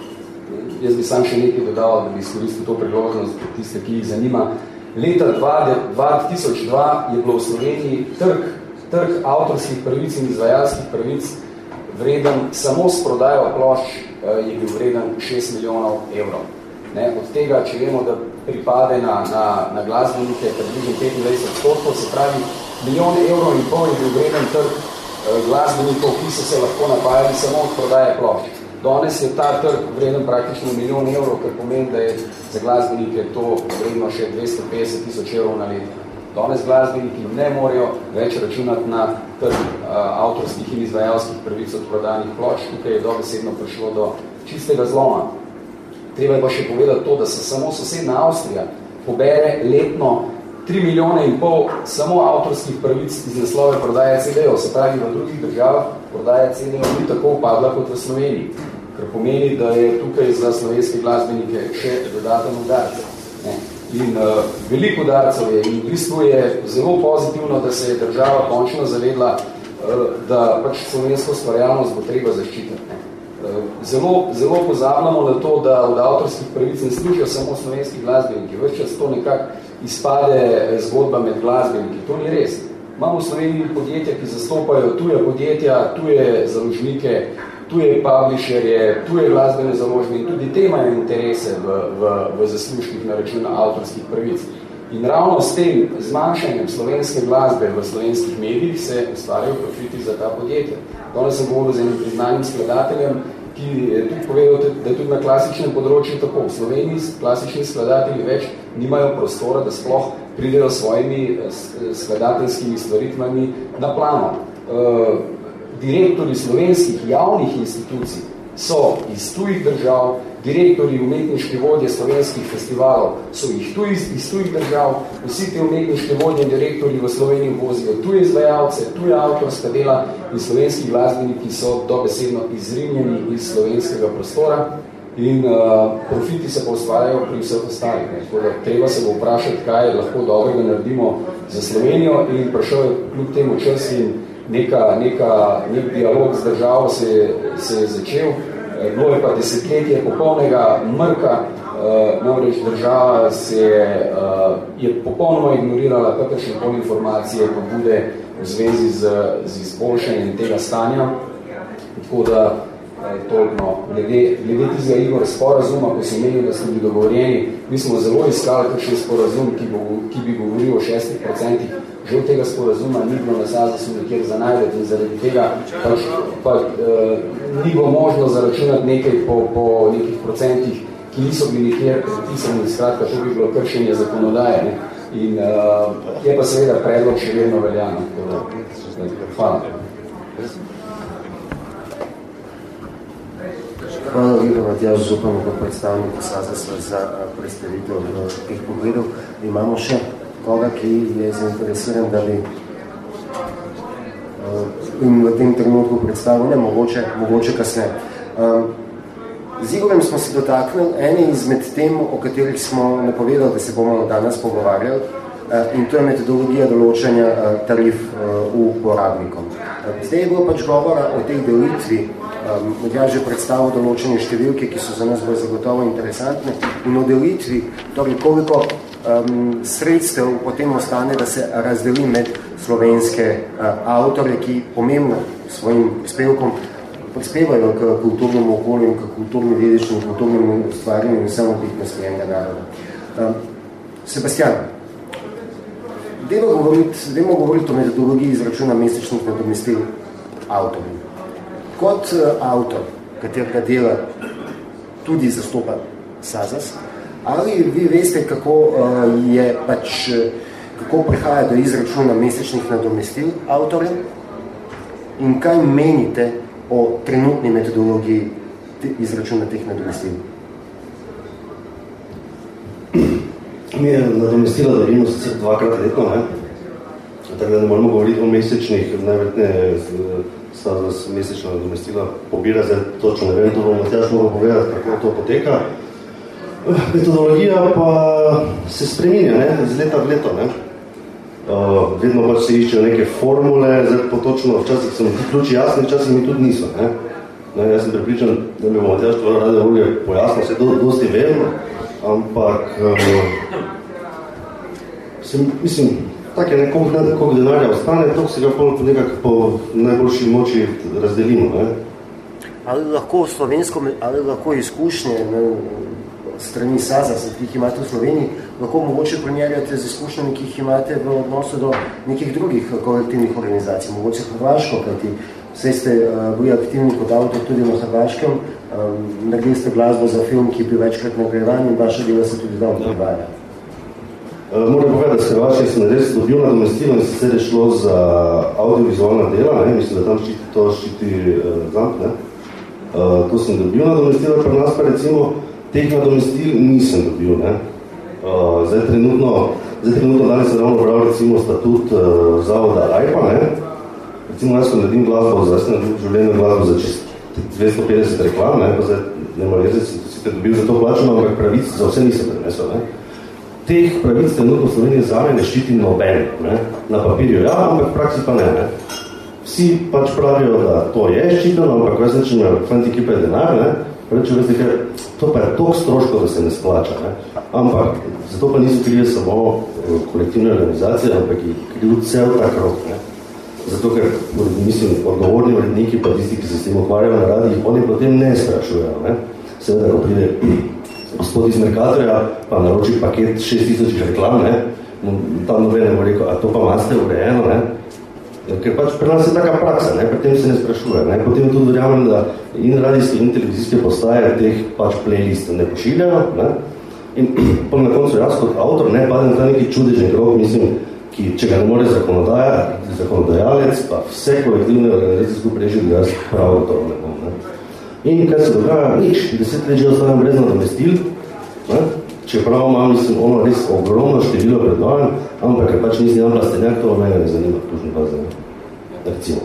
Jaz bi sam še nekaj dodal, da bi izkoristil to priložnost tiste, ki jih zanima. Leta dva tisoč dva je bilo v Sloveniji trg, trg avtorskih pravic in izvajalskih pravic vreden, samo s prodajo plošč je bil vreden šest milijonov evrov. Ne, od tega, če vemo, da pripade na, na, na glasbenike približno petindvajset odstotkov, se pravi, milijon evrov in pol je bil vreden trg glasbenikov, ki so se lahko napajali samo od prodaje plošč. Danes je ta trg vreden praktično milijon evrov, kar pomeni, da je za glasbenike to vredno še dvesto petdeset tisoč evrov na leto. Danes glasbeniki ne morejo več računati na trg uh, avtorskih in izvajalskih pravic od prodanih plošč. Tukaj je dobesedno prišlo do čistega zloma. Treba je pa še povedati to, da se samo sosedna Avstrija pobere letno tri milijone in pol samo avtorskih pravic iz naslove prodaje C D-jev. Se pravi, v drugih državah prodaja C D-jev ni tako upadla kot v Sloveniji, kar pomeni, da je tukaj za slovenske glasbenike še dodaten udarce. Ne. In uh, veliko udarcev je in v bistvu je zelo pozitivno, da se je država končno zavedla, uh, da pač slovensko ustvarjalnost bo treba zaščititi. Ne. Zelo, zelo pozabljamo na to, da od avtorskih pravic ne služijo samo slovenski glasbeniki. Ves čas to nekako izpade zgodba med glasbeniki. To ni res. Imamo v Sloveniji podjetja, ki zastopajo tuje podjetja, tuje založnike, tuje publisherje, tuje glasbene založbe in tudi te imajo interese v, v, v zaslužkih na račun avtorskih pravic. In ravno s tem zmanjšanjem slovenske glasbe v slovenskih medijih se ustvarjajo profiti za ta podjetja. Danes sem govoril z enim priznanim skladateljem, ki je tudi povedal, da tudi na klasičnem področju tako. V Sloveniji klasični skladatelji več nimajo prostora, da sploh pridejo s svojimi skladateljskimi stvaritvami na plano. Direktori slovenskih javnih institucij so iz tujih držav, direktorji umetniški vodje slovenskih festivalov so jih tuj, iz tujih držav, vsi te umetniški vodje in direktorji v Sloveniji vozijo tuje izvajalce, tuje avtorska dela in slovenski glasbeniki so dobesedno izrinjeni iz slovenskega prostora in uh, profiti se pa ustvarjajo pri vseh ostalih. Treba se bo vprašati, kaj lahko dobrega naredimo za Slovenijo in prišel je kljub temu čas in neka, neka, nek dialog z državo se, se je začel. Bilo je pa desetletje popolnega mrka, uh, namreč država se uh, je popolnoma ignorirala kakršne koli informacije, pobude v zvezi z, z izboljšanjem tega stanja. Tako da toliko, glede, glede tizga Igor sporazuma, ko so imeli, da smo bili dogovorjeni, mi smo zelo iskali kakšen sporazum, ki, bo, ki bi govoril o šestih procentih. Žal tega sporazuma ni bilo na Sazasu nekjer za najdeti in zaradi tega pač, pa, eh, ni bilo možno zaračunati nekaj po, po nekih procentih, ki niso bili nekjer predpisani, skratka, to bi bilo kršenje zakonodaje. Ne? In eh, je pa seveda predlog še vedno veljano. Hvala. Hvala lepa, Matjaž Župan, kot predstavnik Sazasa za predstavitev teh pogledov. Imamo še koga, ki je zainteresiran, da bi in v tem trenutku predstavljene, mogoče, mogoče kasneje. Z Igorem smo se dotaknili ene izmed tem, o katerih smo napovedali, da se bomo danes pogovarjali, in to je metodologija določanja tarif uporabnikom. Zdaj je bilo pač govora o tej delitvi. Matjaž je predstavil določene številke, ki so za nas bolj zagotovo interesantne, in o delitvi, torej koliko um, sredstev potem ostane, da se razdeli med slovenske uh, avtorje, ki pomembno svojim prispevkom prispevajo k kulturnemu okolju, k kulturni dedičnemu, kulturnemu ustvarjanju in samobitnosti enega naroda. Um, Sebastian, dajmo govoriti, dajmo govoriti o metodologiji izračuna mesečnih nadomestil avtorjev. Kot avtor, katerega dela tudi zastopa Sazas, ali vi veste, kako je pač, kako prihaja do izračuna mesečnih nadomestil avtorjev in kaj menite o trenutni metodologiji izračuna teh nadomestil? Mi je nadomestila delimo sicer dvakrat letno, ne? Tako da ne moramo govoriti o mesečnih, najverjetneje Sazas mesečna nadomestila pobira, zdaj točno ne vem, to bomo Matjaž moral povedati, kako to poteka. Metodologija pa se spreminja, ne, iz leta v leto, ne. Uh, vedno pač se iščejo neke formule, zdaj potočno, včasih so mi ti ključi jasni, včasih mi tudi niso, ne. Ne, jaz sem pripričan, da mi bo Matjaž to rade volje pojasnil, se do, dosti vem, ampak uh, sem, mislim, tako je, koliko, koliko denarja ostane, toliko se ga po nekako po najboljši moči razdelimo. Ne? Ali lahko slovensko, ali lahko izkušnje ne, strani Sazasa, ki jih imate v Sloveniji, lahko mogoče primerjate z izkušnjami, ki jih imate v odnosu do nekih drugih kolektivnih organizacij, mogoče Hrvaško, kajti vse ste uh, bili aktivni kot avtor tudi na Hrvaškem, um, naredili ste glasbo za film, ki je bil večkrat nagrajevan in vaša dela se tudi dal predvaja. Uh, moram povedati, da s Hrvaške sem res dobil nadomestilo in sicer je šlo za audiovizualna dela, ne? Mislim, da tam ščiti, to ščiti uh, zamp, ne? Uh, to sem dobil nadomestilo, pri nas pa recimo teh nadomestil nisem dobil, ne? Uh, zdaj trenutno, zdaj trenutno danes se ravno bral recimo statut uh, zavoda A I P A, ne? Recimo, jaz ko naredim glasbo, zdaj sem naredim življenjo glasbo za čist dvesto petdeset reklam, ne? Pa zdaj nema veze, si te dobil za to plačeno, ampak pravic za vse nisem prenesel, ne? Teh pravic trenutno v Sloveniji zame ne ščiti noben, ne? Na papirju ja, ampak v praksi pa ne, ne? Vsi pač pravijo, da to je ščiteno, ampak jaz nečem, fanti, ki pa je denar, ne? Reče, veste, ker to pa je toliko stroško, da se ne splača, ne? Ampak zato pa niso krive samo kolektivne organizacije, ampak je kriv cel tak rok, ne? Zato, ker, mislim, odgovorni uredniki pa tisti, ki se s tem ukvarjajo na radijih, oni potem ne sprašujejo, ne? Seveda, ko pride gospod iz Mercatorja, pa naroči paket šest tisoč reklam, ne? Tam noben bo rekel, a to pa imate urejeno, ne? Ker pač pri nas je taka praksa, ne? Pri tem se ne sprašuje, ne? Potem tudi verjamem, da in radijske in televizijske postaje teh pač playlist ne pošiljajo, ne? In pa na koncu jaz kot avtor ne padem ta neki čudežni krog, mislim, ki, če ga ne more zakonodaja, zakonodajalec, pa vse kolektivne organizacije skupaj reži, da jaz prav to ne bom, ne? In kaj se dogaja, nič, deset let že ostavim brez nadomestil, ne? Čeprav imam, mislim, ono res ogromno število predvajanj, ampak ker pač nisem imam plastenjak, to mene ne zanima, tužni pa zanima. Recimo.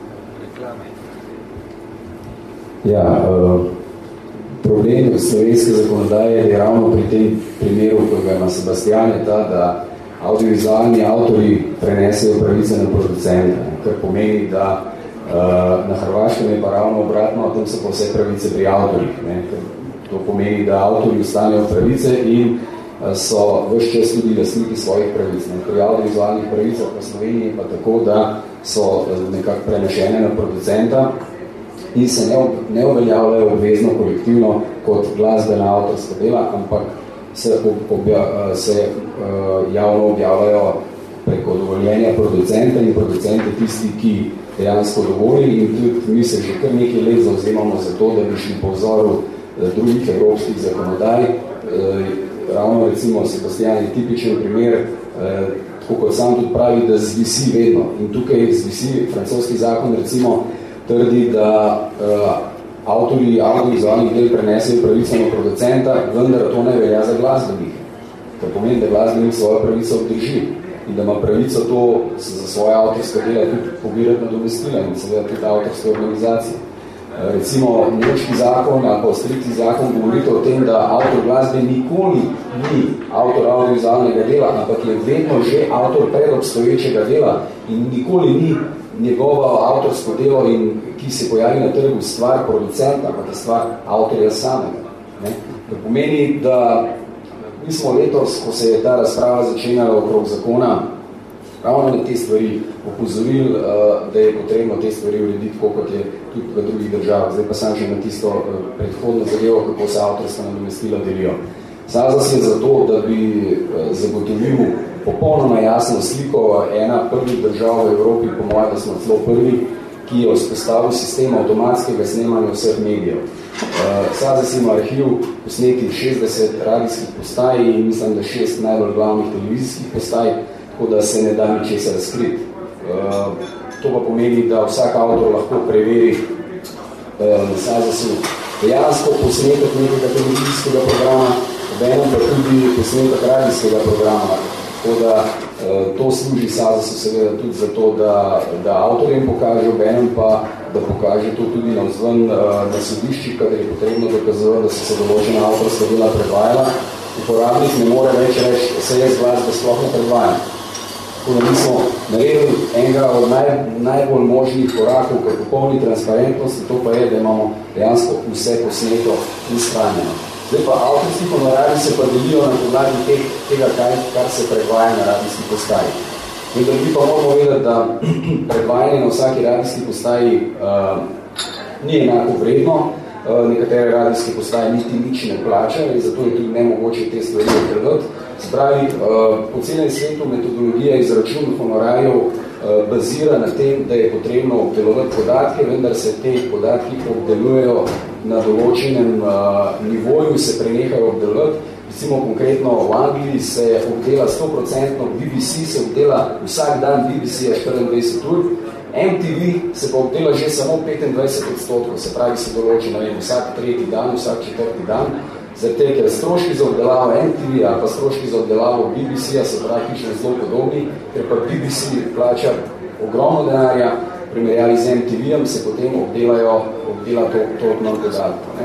Ja, uh, problem slovenske zakonodaje je ravno pri tem primeru, ko ga ima Sebastian, je ta, da audiovizualni avtori prenesejo pravice na producente, kar pomeni, da uh, na Hrvaškem je pa ravno obratno, tam so pa vse pravice pri avtorjih. Ne? To pomeni, da avtorji ostanejo pravice in uh, so vse čas tudi lastniki svojih pravic. Ne? Pri audiovizualnih pravicah v Sloveniji pa tako, da so uh, nekako prenešene na producenta in se ne, ne uveljavljajo obvezno kolektivno kot glasbena avtorska dela, ampak se, obja, se uh, javno objavljajo preko dovoljenja producenta in producente tisti, ki dejansko dovoli in tudi mi se že kar nekaj let zauzemamo za to, da bi šli po vzoru uh, drugih evropskih zakonodaj. Uh, ravno recimo Sebastian je tipičen primer, uh, tako kot sam tudi pravi, da zvisi vedno. In tukaj zvisi francoski zakon recimo trdi, da uh, avtorji audiovizualnih del prenesejo pravico na producenta, vendar to ne velja za glasbenike. Kar pomeni, da glasbenik svojo pravico obdrži in da ima pravico to za svoje avtorske dela tudi pobirati na domestila in seveda tudi avtorske organizacije. Recimo, nemški zakon ali pa avstrijski zakon govorite o tem, da avtor glasbe nikoli ni avtor audiovizualnega dela, ampak je vedno že avtor predobstoječega dela in nikoli ni njegovo avtorsko delo, in, ki se pojavi na trgu, stvar producenta, ampak je stvar avtorja samega. Ne? To pomeni, da mi smo letos, ko se je ta razprava začenjala okrog zakona, ravno na te stvari opozorili, da je potrebno te stvari urediti, kot je tudi v drugih državah. Zdaj pa sam že na tisto predhodno zadevo, kako se avtorska nadomestila delijo. Sazas je zato, da bi zagotovil popolnoma jasno sliko, ena prvih držav v Evropi, po mojem, da smo celo prvi, ki je vzpostavil sistem avtomatskega snemanja vseh medijev. Sazas ima arhiv posnetih šestdeset radijskih postaj in mislim, da šest najbolj glavnih televizijskih postaj, tako da se ne da ničesar razkriti. To pa pomeni, da vsak avtor lahko preveri na Sazasu dejansko posnetek nekega televizijskega programa, obenem pa tudi posnetek radijskega programa. Tako da to služi Sazasu seveda tudi za to, da, da avtorjem pokaže, obenem pa da pokaže to tudi navzven na sodiščih, kadar je potrebno dokazati, da so se določena avtorska dela predvajala. Uporabnik ne more več reči, se je zglasbe sploh ne predvajam. Tako da mi smo naredili enega od naj, najbolj možnih korakov k popolni transparentnosti, to pa je, da imamo dejansko vse posneto in shranjeno. Zdaj pa avtorski honorari se pa delijo na podlagi te, tega, kaj, kar se predvaja na radijski postaji. Vendar mi pa moramo vedeti, da predvajanje na vsaki radijski postaji uh, ni enako vredno, uh, nekatere radijske postaje niti nič ne plačajo in zato je tudi nemogoče te stvari odrediti. Spravi, uh, po celem svetu metodologija izračun honorarjev uh, bazira na tem, da je potrebno obdelovati podatke, vendar se te podatki obdelujejo na določenem uh, nivoju, se prenehajo obdelovati. Recimo konkretno v Angliji se obdela sto procentno, B B C se obdela vsak dan, B B C je štiriindvajset ur, M T V se pa obdela že samo petindvajset odstotkov, se pravi se določi, ne vem, vsak tretji dan, vsak četrti dan, zato ker stroški za obdelavo M T V ali pa stroški za obdelavo B B C-ja se praktično zelo podobni, ker pa B B C plača ogromno denarja, primerjali z M T V-jem se potem obdelajo, obdela to, to manj podatkov.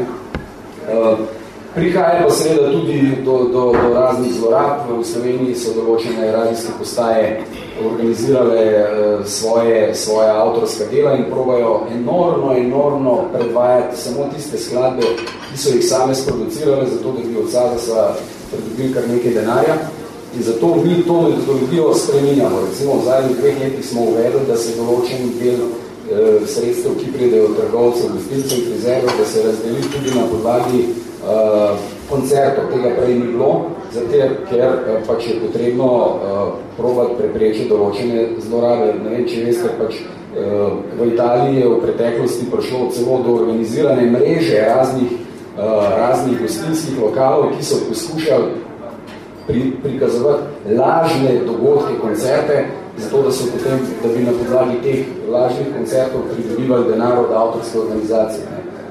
Uh, Prihaja pa seveda tudi do, do, do raznih zlorab. V Sloveniji so določene radijske postaje organizirale svoje, svoje avtorska dela in probajo enormno, enormno predvajati samo tiste skladbe, ki so jih same sproducirale, zato da bi od Sazasa pridobili kar nekaj denarja. In zato mi to metodologijo spreminjamo. Recimo v zadnjih dveh letih smo uvedli, da se določen del eh, sredstev, ki pridejo od trgovcev, gostincev in frizerov, da se razdeli tudi na podlagi Uh, koncertov, tega prej ni bilo, zato ker uh, pač je potrebno uh, probati preprečiti določene zlorabe. Ne vem, če veste, pač uh, v Italiji je v preteklosti prišlo celo do organizirane mreže raznih, uh, raznih gostinskih lokalov, ki so poskušali pri, prikazovati lažne dogodke, koncerte, zato da so potem, da bi na podlagi teh lažnih koncertov pridobivali denar od avtorske organizacije. Ne.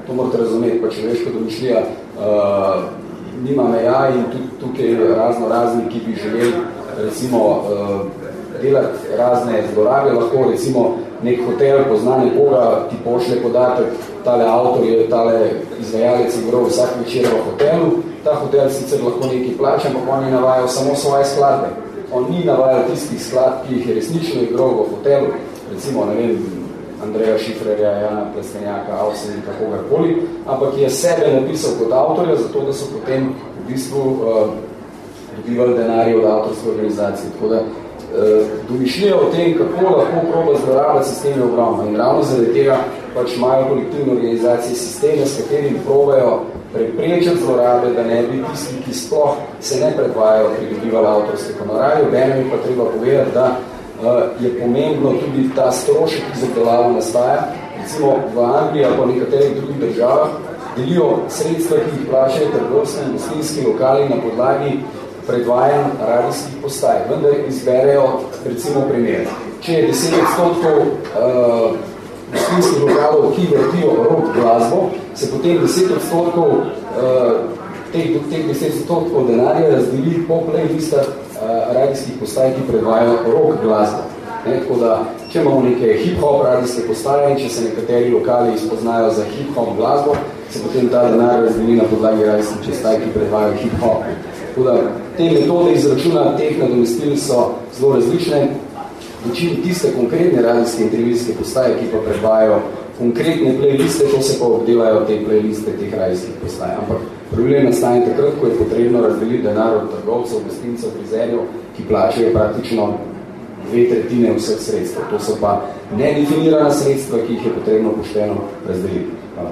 To morate razumeti, pa človeška domišljija uh, nima meja in tudi tukaj razno razni, ki bi želeli recimo uh, delati razne zlorabe, lahko recimo nek hotel pozna nekoga, ti pošle podatek, tale avtor je, tale izvajalec igral vsak večer v hotelu, ta hotel sicer lahko nekaj plača, ampak on je navajal samo svoje skladbe. On ni navajal tistih skladb, ki jih je resnično igral v hotelu, recimo, ne vem, Andreja Šifrerja, Jana Plestenjaka, Avsenika, kogarkoli, ampak je sebe napisal kot avtorja, zato da so potem v bistvu uh, dobivali denarje od avtorske organizacije. Tako da uh, domišljajo o tem, kako lahko proba zlorabljati sisteme ogromno. In ravno zaradi tega pač imajo kolektivne organizacije sisteme, s katerimi probajo preprečati zlorabe, da ne bi tisti, ki sploh se ne predvajajo, pridobivali avtorske honorarje. Obenem je pa treba povedati, da Uh, je pomembno tudi ta strošek, ki zadelavo nastaja. Recimo v Angliji ali pa nekaterih drugih državah delijo sredstva, ki jih plačajo trgovske in gostinski lokali na podlagi predvajanj radijskih postaj. Vendar izberejo recimo primer. Če je deset odstotkov uh, gostinskih lokalov, ki vrtijo rock glasbo, se potem deset odstotkov uh, teh, teh deset odstotkov denarja razdeli po playlistah radijskih postaj, ki predvajajo rock glasbo. Ne, tako da, če imamo neke hip-hop radijske postaje in če se nekateri lokali izpoznajo za hip-hop glasbo, se potem ta denar razdeli na podlagi radijskih postaj, ki predvajajo hip-hop. Tako da, te metode izračuna teh nadomestil so zelo različne. Večini tiste konkretne radijske in televizijske postaje, ki pa predvajajo konkretne playliste, to se pa obdelajo te playliste teh radijskih postaj. Ampak problem nastane takrat, ko je potrebno razdeliti denar od trgovcev, gostincev, frizerjev, ki plačajo praktično dve tretjine vseh sredstev. To so pa nedefinirana sredstva, ki jih je potrebno pošteno razdeliti. Hvala.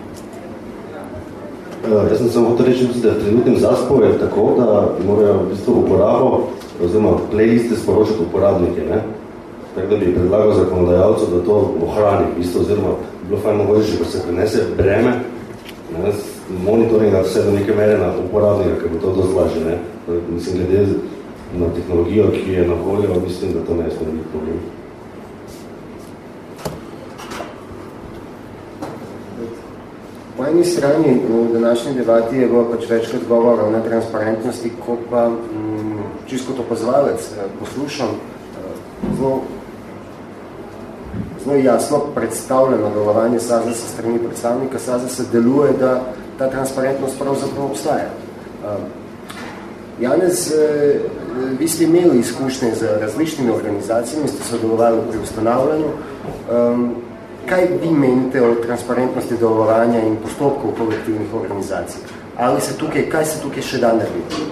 Uh, jaz sem samo hotel reči, da v trenutnem zaspovu je tako, da morajo v bistvu uporabo, oziroma playliste sporočati uporabnike, ne? Tako da bi predlagal zakonodajalcu, da to ohrani, v bistvu, oziroma bilo fajn mogoče, ko se prenese breme, ne, monitoringa vse do neke mere na uporabnika, ker bo to dosti lažje, ne. Mislim, glede na tehnologijo, ki je na voljo, mislim, da to ne sme biti problem. Po eni strani v današnji debati je bilo pač večkrat govora o netransparentnosti, ko pa m, čisto kot opazovalec poslušam zelo, zelo jasno predstavljeno delovanje SAZAS strani predstavnika SAZAS deluje, da ta transparentnost pravzaprav obstaja. Janez, vi ste imeli izkušnje z različnimi organizacijami, ste sodelovali pri ustanavljanju. Kaj vi menite o transparentnosti delovanja in postopkov kolektivnih organizacij? Ali se tukaj, kaj se tukaj še da narediti?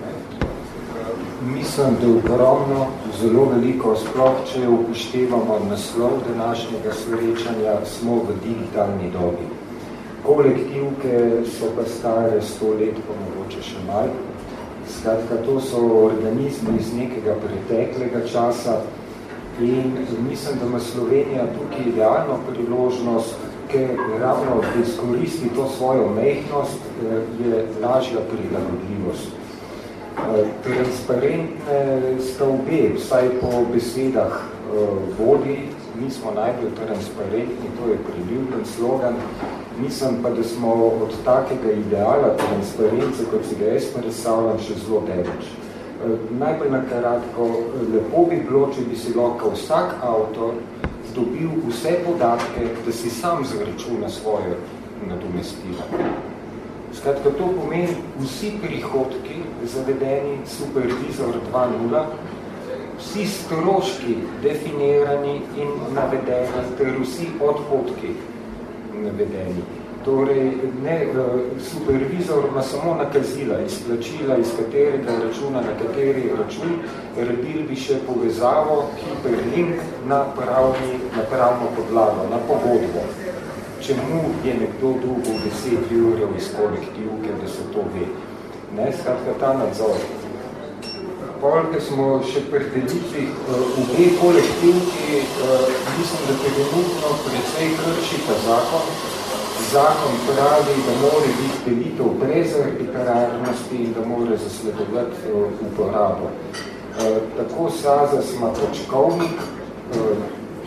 Mislim, da ogromno, zelo veliko, sploh če upoštevamo naslov današnjega srečanja, smo v digitalni dobi. Kolektivke so pa stare sto let, pa mogoče še malo. Skratka, to so organizmi iz nekega preteklega časa in mislim, da ima Slovenija tukaj idealno priložnost, ker ravno da izkoristi to svojo mehnost, je lažja prilagodljivost. Transparentne sta obe, vsaj po besedah vodi, mi smo najbolj transparentni, to je priljubljen slogan. Mislim pa, da smo od takega ideala transparence, kot si ga jaz predstavljam, še zelo daleč. Najprej na kratko, lepo bi bilo, če bi si lahko vsak avtor dobil vse podatke, da si sam zračuna svoje nadomestila. Skratka, to pomeni vsi prihodki zavedeni Supervizor dva nula, vsi stroški definirani in navedeni, ter vsi odhodki navedeni. Torej, ne, supervizor ima samo nakazila, izplačila, iz katerega računa na kateri račun, rabili bi še povezavo, hiperlink na, pravni, na pravno podlago, na pogodbo. Čemu je nekdo dobil deset jurjev iz kolektivke, da se to ve. Ne, skratka, ta nadzor. Polke smo še pri delitvi v dve kolektivki, mislim, da trenutno precej krši ta zakon. Zakon pravi, da mora biti delitev brez arbitrarnosti in da mora zasledovati uporabo. Tako SAZAS ima točkovnik,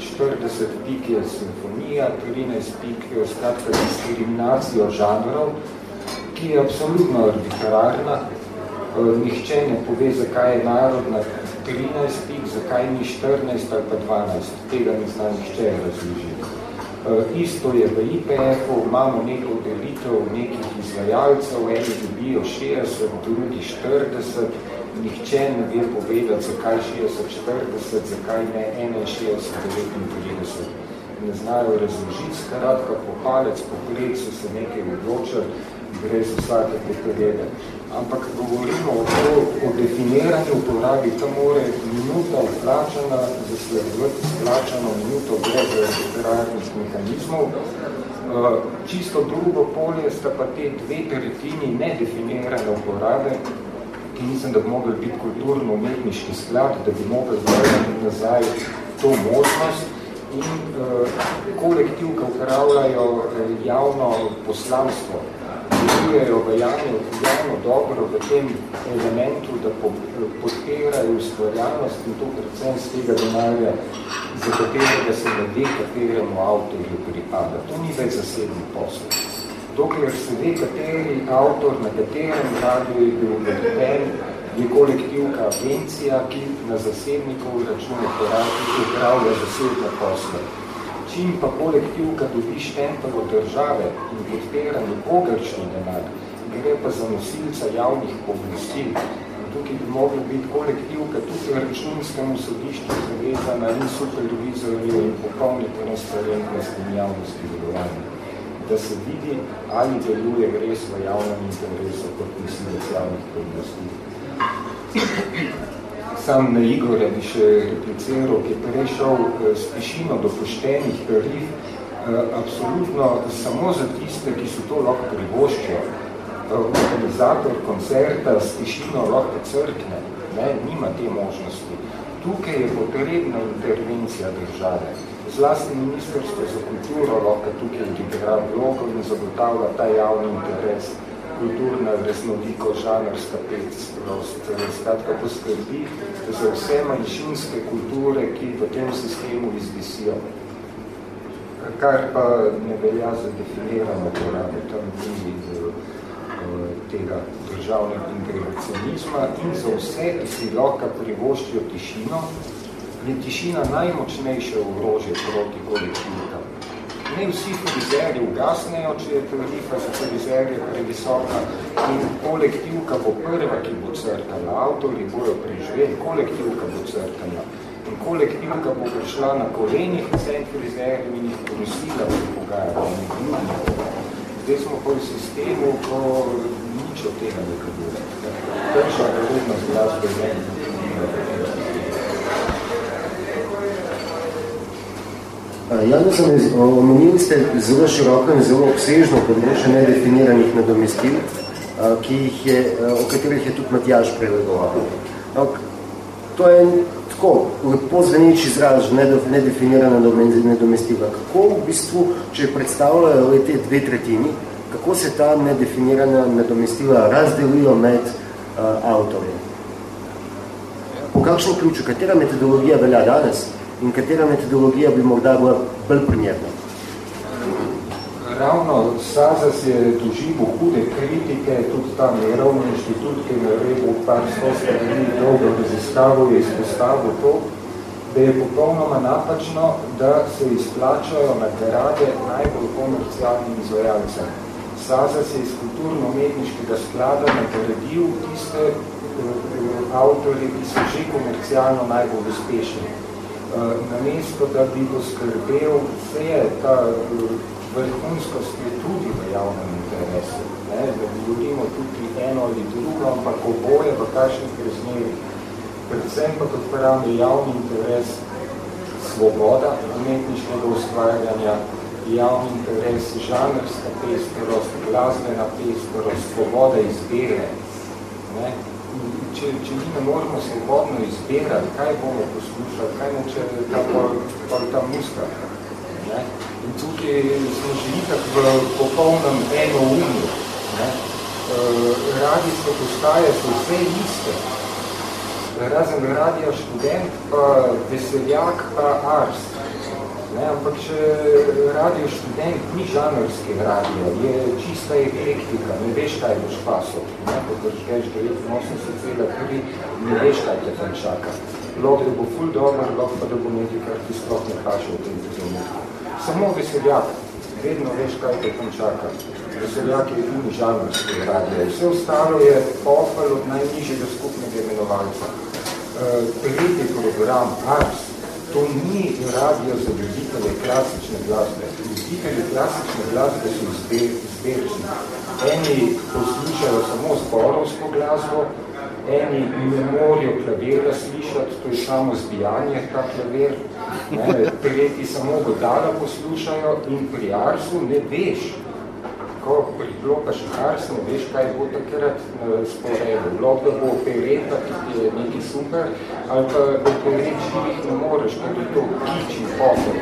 štirideset pik je simfonija, trinajst pik je skratka diskriminacijo žanrov, ki je absolutno arbitrarna. Nihče ne pove, zakaj je narodna trinajst pik, zakaj ni štirinajst ali pa dvanajst. Tega ne zna nihče razložiti. Isto je v I P F-u, imamo neko delitev nekih izvajalcev, eni dobijo šestdeset, drugi štirideset, nihče ne ve povedati, zakaj šestdeset, štirideset, zakaj ne enainšestdeset, devetintrideset. Ne znajo razložiti, skratka, po palec, po pred so se nekaj odločili, brez vsake potrebe. Ampak govorimo o, o definiranju uporabi, tam mora minuta vplačana, zasledovati splačano minuto brez arbitrarnih mehanizmov. Čisto drugo polje sta pa te dve tretjini nedefinirane uporabe, ki mislim, da bi mogli biti kulturno-umetniški sklad, da bi mogli vrniti nazaj to možnost in kolektiv, ki upravljajo javno poslanstvo, delujejo v javno, javno dobro v tem elementu, da podpirajo ustvarjalnost in to predvsem z tega denarja, za katerega se ne ve, kateremu avtorju pripada. To ni več zasebni posel. Dokler se ve, kateri avtor, na katerem radiju je bil vrten, je kolektivka agencija, ki na zasebnikov račun upravlja zasebne posle. Čim pa kolektivka dobi štempel od države in podpira nikogaršnji denar, gre pa za nosilca javnih pooblastil. Tukaj bi mogla biti kolektivka tudi računskemu sodišču zavezana in supervizorju in popolni transparentnosti in javnosti delovanja. Da se vidi, ali deluje res v javnem interesu kot nosilec javnih pooblastil. Sam na Igorja bi še repliciral, ki je prešel s tišino dopuštenih tarif, absolutno samo za tiste, ki so to lahko privoščijo. Organizator koncerta s tišino lahko crkne, ne, nima te možnosti. Tukaj je potrebna intervencija države. Zlasti Ministrstvo za kulturo lahko tukaj odigra vlogo in zagotavlja ta javni interes, kulturna raznoliko, žanrska pestrost, skratka poskrbi za vse manjšinske kulture, ki v tem sistemu izvisijo. Kar pa ne velja za definirano porabe, tam ni tega državnega intervencionizma in za vse, ki si lahko privoščijo tišino, je tišina najmočnejše orožje proti kolektivkam. Ne vsi frizerji ugasnejo, če je tarifa za frizerje previsoka in kolektivka bo prva, ki bo crtala. Avtori bojo preživeli, kolektivka bo crtala. In kolektivka bo prišla na kolenih vsem frizerjem in jih prosila v pogajanju. Zdaj smo pa v sistemu, ko nič od tega ne kaduje. Prša vrednost glasbe je Javno sem omenili ste zelo široko in zelo obsežno področje nedefiniranih nadomestil, ki jih je, o katerih je tudi Matjaž prevedoval. To je tako lepo zveneč izraz, nedefinirana nadomestila. Kako v bistvu, če predstavljajo te dve tretjini, kako se ta nedefinirana nadomestila razdelijo med avtorje? Po kakšnem ključu, katera metodologija velja danes? In katera metodologija bi morda bila bolj primerna? Ravno Sazas je doživel hude kritike, tudi ta Mirovni inštitut, ki je naredil par sto strani dolgo raziskavo, je izpostavil to, da je popolnoma napačno, da se izplačajo nagrade najbolj komercialnim izvajalcem. Sazas je iz kulturno-umetniškega sklada nagradil tiste avtorje, ki so že komercialno najbolj uspešni. Namesto, da bi poskrbel vse ta vrhunskost je tudi v javnem interesu. Ne? Da bi govorimo tudi eno ali drugo, ampak oboje v kakšnih razmerih. Predvsem pa kot pravi javni interes svoboda umetniškega ustvarjanja, javni interes žanrska pestrost, glasbena pestrost, svoboda izbire. Ne? Če, če mi ne moramo svobodno izbirati, kaj bomo poslušali, kaj neče ta, pol, ta muska. Ne? In tukaj smo že itak v popolnem enoumju. E, radijske postaje so vse iste. Razen radija študent, pa veseljak, pa Ars. Ne, ampak če radio študent ni žanrski radio, je čista eklektika, ne veš, kaj boš pasal. Ne, ko držgeš devetinosemdeset cela tri, ne veš, kaj te tam čaka. Lahko da bo ful dobro, lahko pa da bo nekaj, kar ti sploh ne paše v tem trenutku. Samo veseljak, vedno veš, kaj te tam čaka. Veseljak je edini žanrski radio. Vse ostalo je pofel od najnižjega skupnega imenovalca. Uh, tretji program, Ars, to ni radio za ljubitelje klasične glasbe. Ljubitelji klasične glasbe so izbirčni. Eni poslušajo samo zborovsko glasbo, eni ne morajo klavira slišati, to je samo zbijanje, ta klavir. Ne, tretji samo godala poslušajo in pri Arsu ne veš, ko priklopaš Ars, ne veš, kaj bo takrat sporedu. Lahko da bo opereta, ki je nekaj super, ali pa operet živih ne moreš, ker je to kič in posel.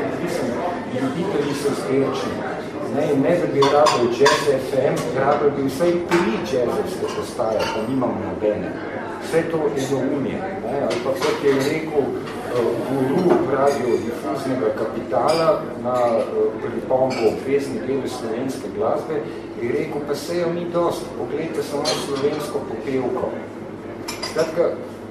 Ljubitelji so zbirčni. Ne, ne da bi rabil Jazz F M, rabil bi vsaj tri jazzovske postaje, pa nimamo nobene. Vse to je doumje. Ali pa kot je rekel guru radiodifuznega kapitala na pripombo obvezni delu slovenske glasbe, je rekel, pa sejo ni dost, pogledajte samo slovensko popevko. Skratka,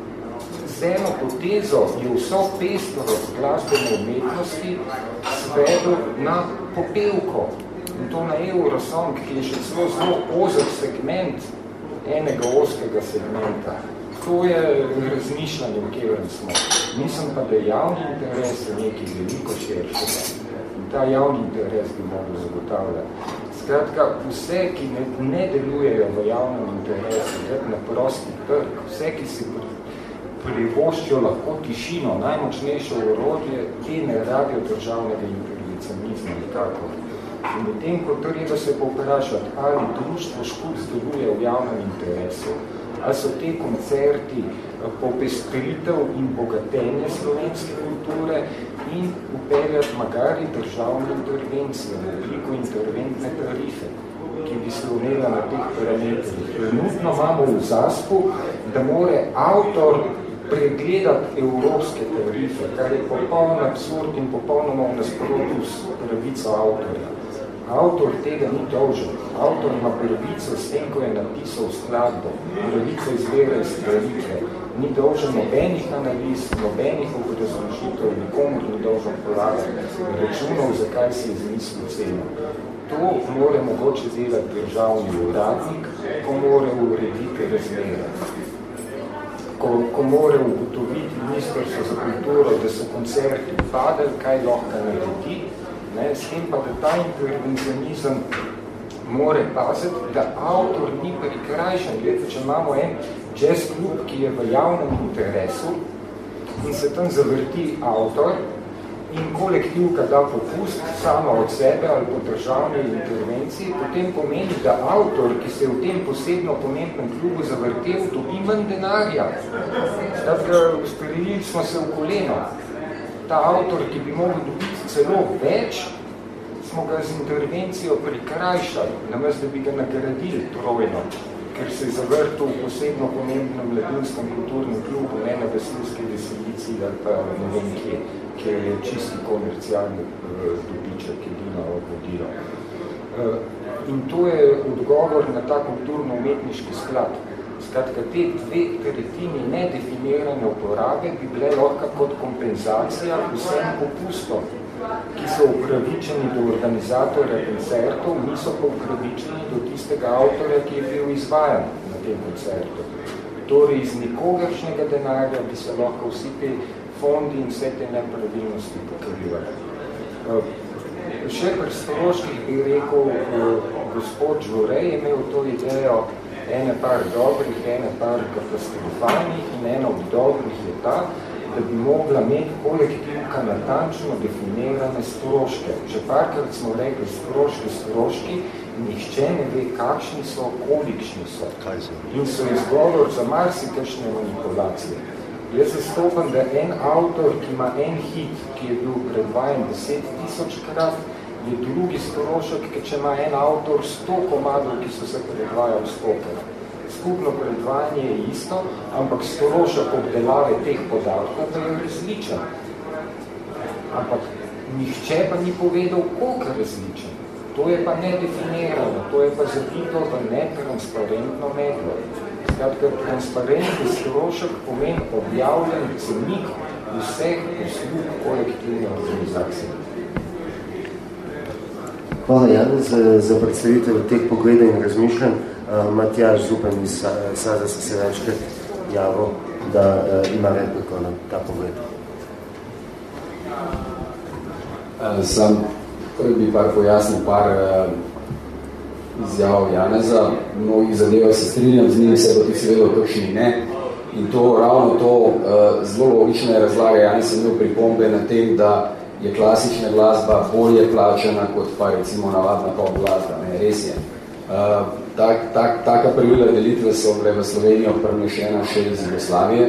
z eno potezo je vso pestrost glasbene umetnosti svedel na popevko. In to na Eurosong, ki je še celo zelo ozek segment enega oskega segmenta. To je razmišljanje, v katerem smo. Mislim pa, da javni interes je nekaj veliko širšega. In ta javni interes bi mogel zagotavljati. Skratka, vse, ki ne, ne delujejo v javnem interesu, na prosti trg, vse, ki si privoščijo lahko tišino, najmočnejše orodje, te ne rabijo državnega intervencionizma nikako. In v tem, ko treba se povprašati, ali društvo Škuc deluje v javnem interesu, ali so te koncerti popestritev in bogatenje slovenske kulture in upeljati magari državne intervencije, veliko interventne tarife, ki bi slonela na teh parametrih. Trenutno imamo v zaspu, da more avtor pregledati evropske tarife, kar je popoln absurd in popolnoma v nasprotju s pravico avtorja. Avtor tega ni dolžen. Avtor ima pravico s tem, ko je napisal skladbo. Pravico izvira iz stvaritve. Ni dolžen nobenih analiz, nobenih obrazložitev, nikomu ni dolžen polagati računov, zakaj si je zmislil ceno. To mora mogoče delati državni uradnik, ko mora urediti razmere. Ko, ko mora ugotoviti ministrstvo za kulturo, da so koncerti padali, kaj lahko naredi, ne, s tem pa, da ta intervencionizem more paziti, da avtor ni prikrajšan. Gledajte, če imamo en jazz klub, ki je v javnem interesu in se tam zavrti avtor in kolektivka da popust sama od sebe ali po državni intervenciji, potem pomeni, da avtor, ki se je v tem posebno pomembnem klubu zavrtel, dobi manj denarja. Skratka, ustrelili smo se v koleno. Ta avtor, ki bi mogel dobiti celo več, smo ga z intervencijo prikrajšali, namesto da bi ga nagradili trojno, ker se je zavrtel v posebno pomembnem mladinskem kulturnem klubu, ne na veseljski veselici ali pa ne vem kje, kjer je čisti komercialni dobiček, edino vodilo. In to je odgovor na ta kulturno-umetniški sklad. Skratka, te dve tretjini nedefinirane uporabe bi bile lahko kot kompenzacija vsem popustom, ki so upravičeni do organizatorja koncertov, niso pa upravičeni do tistega avtorja, ki je bil izvajan na tem koncertu. Torej, iz nikogaršnjega denarja bi se lahko vsi te fondi in vse te nepravilnosti pokrivali. Še pri stroških bi rekel, gospod Žurej je imel to idejo, ene par dobrih, ene par katastrofalnih in ena od dobrih je ta, da bi mogla imeti kolektivka natančno definirane stroške. Že parkrat smo rekli stroški, stroški, nihče ne ve, kakšni so, kolikšni so. In so izgovor za marsikakšne manipulacije. Jaz zastopam, da en avtor, ki ima en hit, ki je bil predvajan deset tisoč krat, je drugi strošek, ki če ima en avtor sto komadov, ki so se predvajali stokrat. Skupno predvajanje je isto, ampak strošek obdelave teh podatkov pa je različen. Ampak Nihče pa ni povedal, koliko različen. To je pa nedefinirano, to je pa zapito v netransparentno medlo. Skratka, transparentni strošek pomeni objavljen cenik vseh poslug kolektivne organizacije. Hvala, Janez, za, za predstavitev teh pogledov in razmišljanj. Uh, Matjaž Zupan iz Saza se večkrat javil, da uh, ima repliko na ta pogled. Uh, sam prvi bi par pojasnil par uh, izjav Janeza. Mnogih zadev se strinjam, z njimi se bo ti seveda kakšni ne. In to, ravno to uh, zelo logična razlaga. Janez sem imel pripombe na tem, da je klasična glasba bolje plačana kot pa recimo navadna pop glasba. Ne, res je. Uh, tak, tak, taka pravila delitve so bile v Slovenijo prenešena še iz Jugoslavije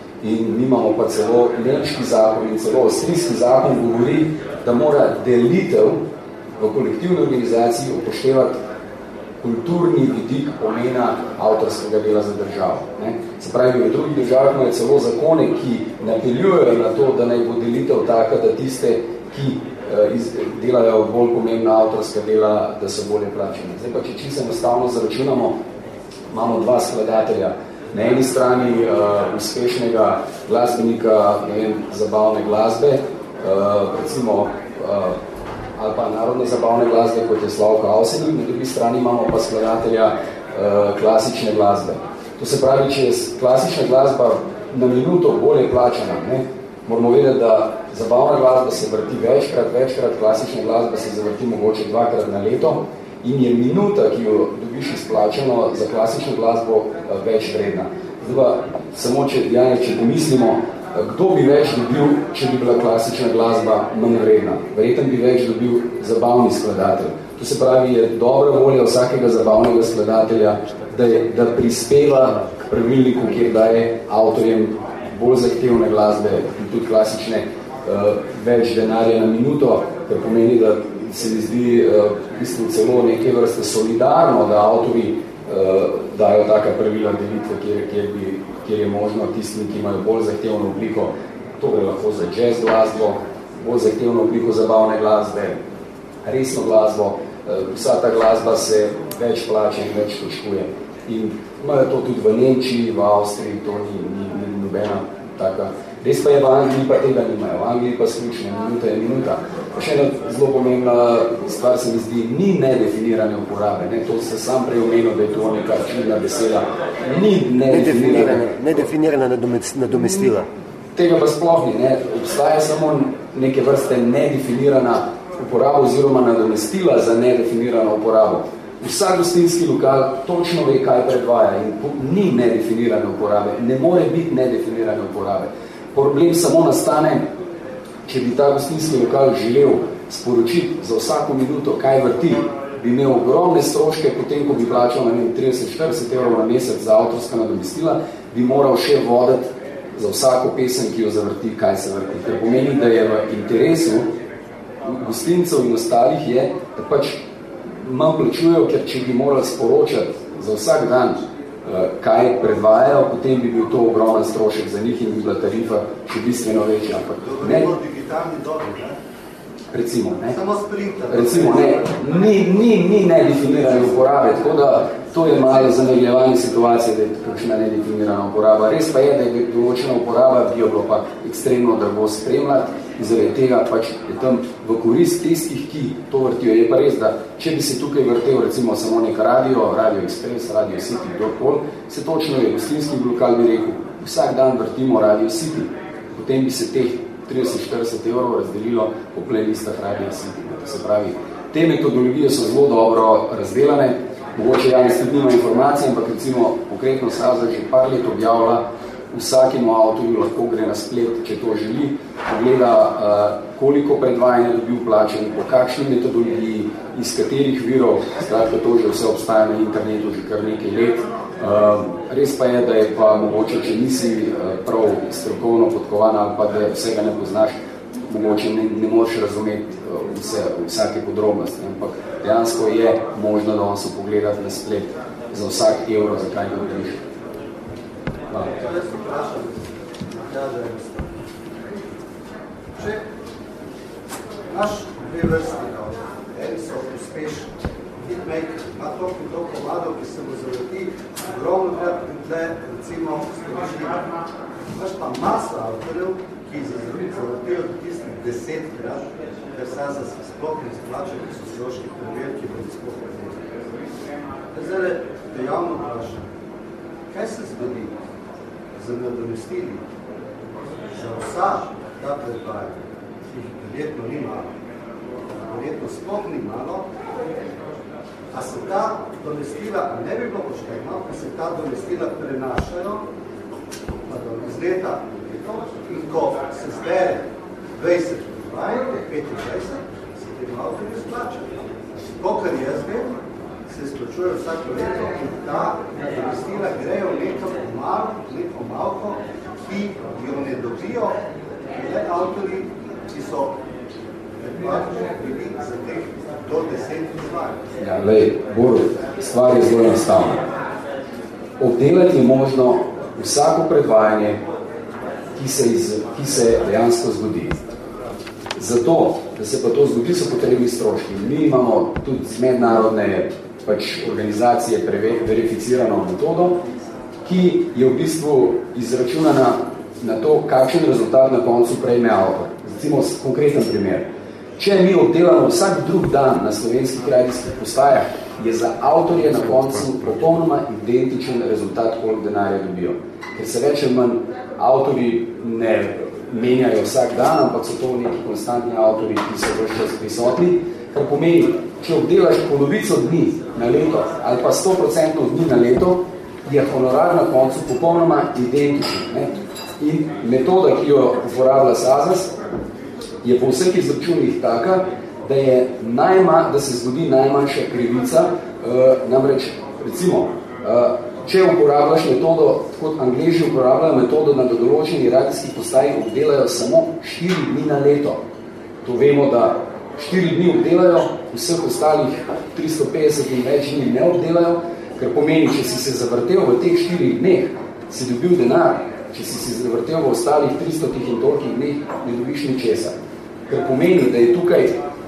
in mi imamo pa celo nemški zakon in celo avstrijski zakon govori, da mora delitev v kolektivni organizaciji upoštevati kulturni vidik pomena avtorskega dela za državo. Ne? Se pravi, v drugih državah imajo celo zakone, ki napeljujejo na to, da naj bo delitev taka, da tiste, ki uh, iz, delajo bolj pomembna avtorska dela, da so bolje plačeni. Zdaj pa, če čisto enostavno zaračunamo, imamo dva skladatelja. Na eni strani uh, uspešnega glasbenika, ne vem, zabavne glasbe, uh, recimo uh, ali pa narodne zabavne glasbe, kot je Slavko Avsenik, na drugi strani imamo pa skladatelja uh, klasične glasbe. To se pravi, če je klasična glasba na minuto bolje plačana, ne, moramo vedeti, da zabavna glasba se vrti večkrat, večkrat, klasična glasba se zavrti mogoče dvakrat na leto in je minuta, ki jo dobiš izplačano za klasično glasbo, uh, več vredna. Zdaj pa, samo če, Jane, če pomislimo, kdo bi več dobil, če bi bila klasična glasba manj vredna? Verjetno bi več dobil zabavni skladatelj. To se pravi, je dobra volja vsakega zabavnega skladatelja, da, je, da prispeva k pravilniku, kjer daje avtorjem bolj zahtevne glasbe in tudi klasične uh, več denarja na minuto, kar pomeni, da se mi zdi uh, v bistvu celo neke vrste solidarno, da avtori uh, dajo taka pravila delitve, kjer, kjer bi kjer je možno tistim, ki imajo bolj zahtevno obliko, to gre lahko za jazz glasbo, bolj zahtevno obliko zabavne glasbe, resno glasbo, vsa ta glasba se več plača in več točkuje. In imajo to tudi v Nemčiji, v Avstriji, to ni, ni, ni nobena taka. Res pa je v Angliji, pa tega nimajo. V Angliji pa slučno, minuta je minuta. Pa še ena zelo pomembna stvar se mi zdi, ni nedefinirane uporabe. Ne? To se sam prej omenil, da je to neka čudna beseda. Ni nedefinirane. Nedefinirana nadomestila. Tega pa sploh ni. Ne? Obstaja samo neke vrste nedefinirana uporaba oziroma nadomestila za nedefinirano uporabo. Vsak gostinski lokal točno ve, kaj predvaja in ni nedefinirane uporabe. Ne more biti nedefinirane uporabe. Problem samo nastane, če bi ta gostinski lokal želel sporočiti za vsako minuto, kaj vrti, bi imel ogromne stroške, potem, ko bi plačal na trideset štirideset evrov na mesec za avtorska nadomestila, bi moral še voditi za vsako pesem, ki jo zavrti, kaj se vrti. Ker pomeni, da je v interesu gostincev in ostalih je, da pač manj plačujejo, ker če bi morali sporočati za vsak dan, kaj predvajajo, potem bi bil to ogromen strošek za njih in bi bila tarifa še bistveno večja. Ne, digitalni dobi, ne? Recimo, ne? Samo sprinter. Recimo, ne, ni, ni, ni nedefinirane uporabe, tako da to je malo zamegljevanje situacije, da je kakšna nedefinirana uporaba. Res pa je, da je določena uporaba, bi jo bilo pa ekstremno drago spremljati in zaradi tega pač je tam v korist tistih, ki to vrtijo. Je pa res, da če bi se tukaj vrtel recimo samo nek radio, Radio Express, Radio City, kdorkoli, se točno je gostinski lokal bi rekel, vsak dan vrtimo Radio City, potem bi se teh trideset štirideset evrov razdelilo po playlistah Radio City. Se pravi, te metodologije so zelo dobro razdelane, mogoče javnost tudi nima informacije, ampak recimo konkretno Saza že par let objavlja, vsakemu avtorju lahko gre na splet, če to želi, pogleda, koliko predvajanja dobil plačen, po kakšni metodologiji, iz katerih virov, skratka to že vse obstaja na internetu že kar nekaj let. Res pa je, da je pa mogoče, če nisi prav strokovno podkovan ali pa da vsega ne poznaš, mogoče ne, ne moreš razumeti vse, vsake podrobnosti, ampak dejansko je možno, da on se pogledati na splet za vsak evro, za kaj ga dobiš. Naš dve vrsti avto. Eni so uspešni. Hitmaker ima toliko in toliko komadov, ki se bo zavrti ogromno krat in tle, recimo, storišljiva. Imaš pa masa avtorjev, ki zavrtijo tistih deset krat, ker Saza se sploh ne splača, ki so stroški preveliki, da bi sploh preveliki. Zdaj, te javno vprašam, kaj se zgodi za nadomestili za vsa ta predvajanja, ki jih verjetno ni malo, verjetno sploh ni malo, a se ta domestila, a ne bi bilo pošteno, a se ta domestila prenašajo iz leta v leto in ko se zbere dvajset predvajanj, petindvajset, se tem avtorju splača. To, kar jaz vem, se izplačuje vsako leto in ta domestila grejo nekam malo, neko malko, ki jo ne dobijo le avtorji, ki so predvajanj bili za teh do deset predvajanj. Ja, lej, Boru, stvar je zelo enostavna. Obdelati je možno vsako predvajanje, ki se, iz, ki se dejansko zgodi. Zato, da se pa to zgodi, so potrebni stroški. Mi imamo tudi z mednarodne pač, organizacije verificirano metodo, ki je v bistvu izračunana na to, kakšen rezultat na koncu prejme avtor. Recimo, konkreten primer. Če mi obdelamo vsak drug dan na slovenskih radijskih postajah, je za avtorje na koncu popolnoma identičen rezultat, koliko denarja dobijo. Ker se več ali manj avtorji ne menjajo vsak dan, ampak so to neki konstantni avtorji, ki so več čas prisotni, kar pomeni, če obdelaš polovico dni na leto ali pa sto procentov dni na leto, je honorar na koncu popolnoma identičen. Ne? In metoda, ki jo uporablja Sazas, je po vseh izračunih taka, da, je najma, da se zgodi najmanjša krivica, uh, namreč, recimo, uh, če uporabljaš metodo, kot Angleži uporabljajo metodo, na določeni radijski postaji obdelajo samo štiri dni na leto. To vemo, da štiri dni obdelajo, vseh ostalih tristo petdeset in več dni ne obdelajo, ker pomeni, če si se zavrtel v teh štirih dneh, si dobil denar, če si se zavrtel v ostalih tristo in tolikih dneh, ne dobiš ničesar. Ker pomeni, da je tukaj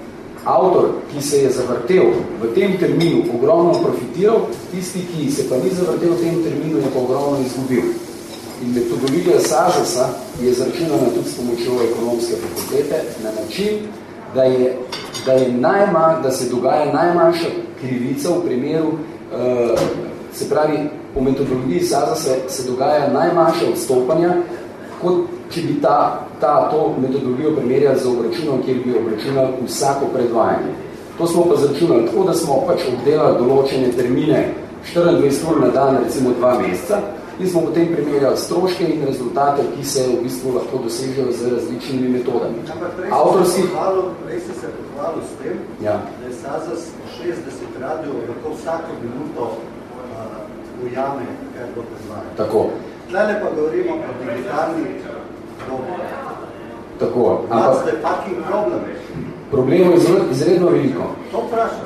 avtor, ki se je zavrtel v tem terminu, ogromno profitiral, tisti, ki se pa ni zavrtel v tem terminu, je pa ogromno izgubil. In metodologija Sazasa je izračunana tudi s pomočjo ekonomske fakultete na način, da, je, da, je najmanj, da se dogaja najmanjša krivica v primeru, uh, se pravi, po metodologiji Sazasa se dogaja najmanjša odstopanja, kot če bi ta, ta to metodologijo primerjali z obračunom, kjer bi obračunali vsako predvajanje. To smo pa zračunali tako, da smo pač obdelali določene termine štiriindvajset ur na dan, recimo dva meseca, in smo potem primerjali stroške in rezultate, ki se v bistvu lahko dosežejo z različnimi metodami. Avtorski... Prej si se pohvalil s tem, ja. Da je Sazas šestdeset radio lahko vsako minuto uh, ujame, kaj bo predvajanje. Tako. Tlele pa govorimo o digitalni dobi. Tako. What's the fucking problem? Problemov je izredno veliko. To vprašam.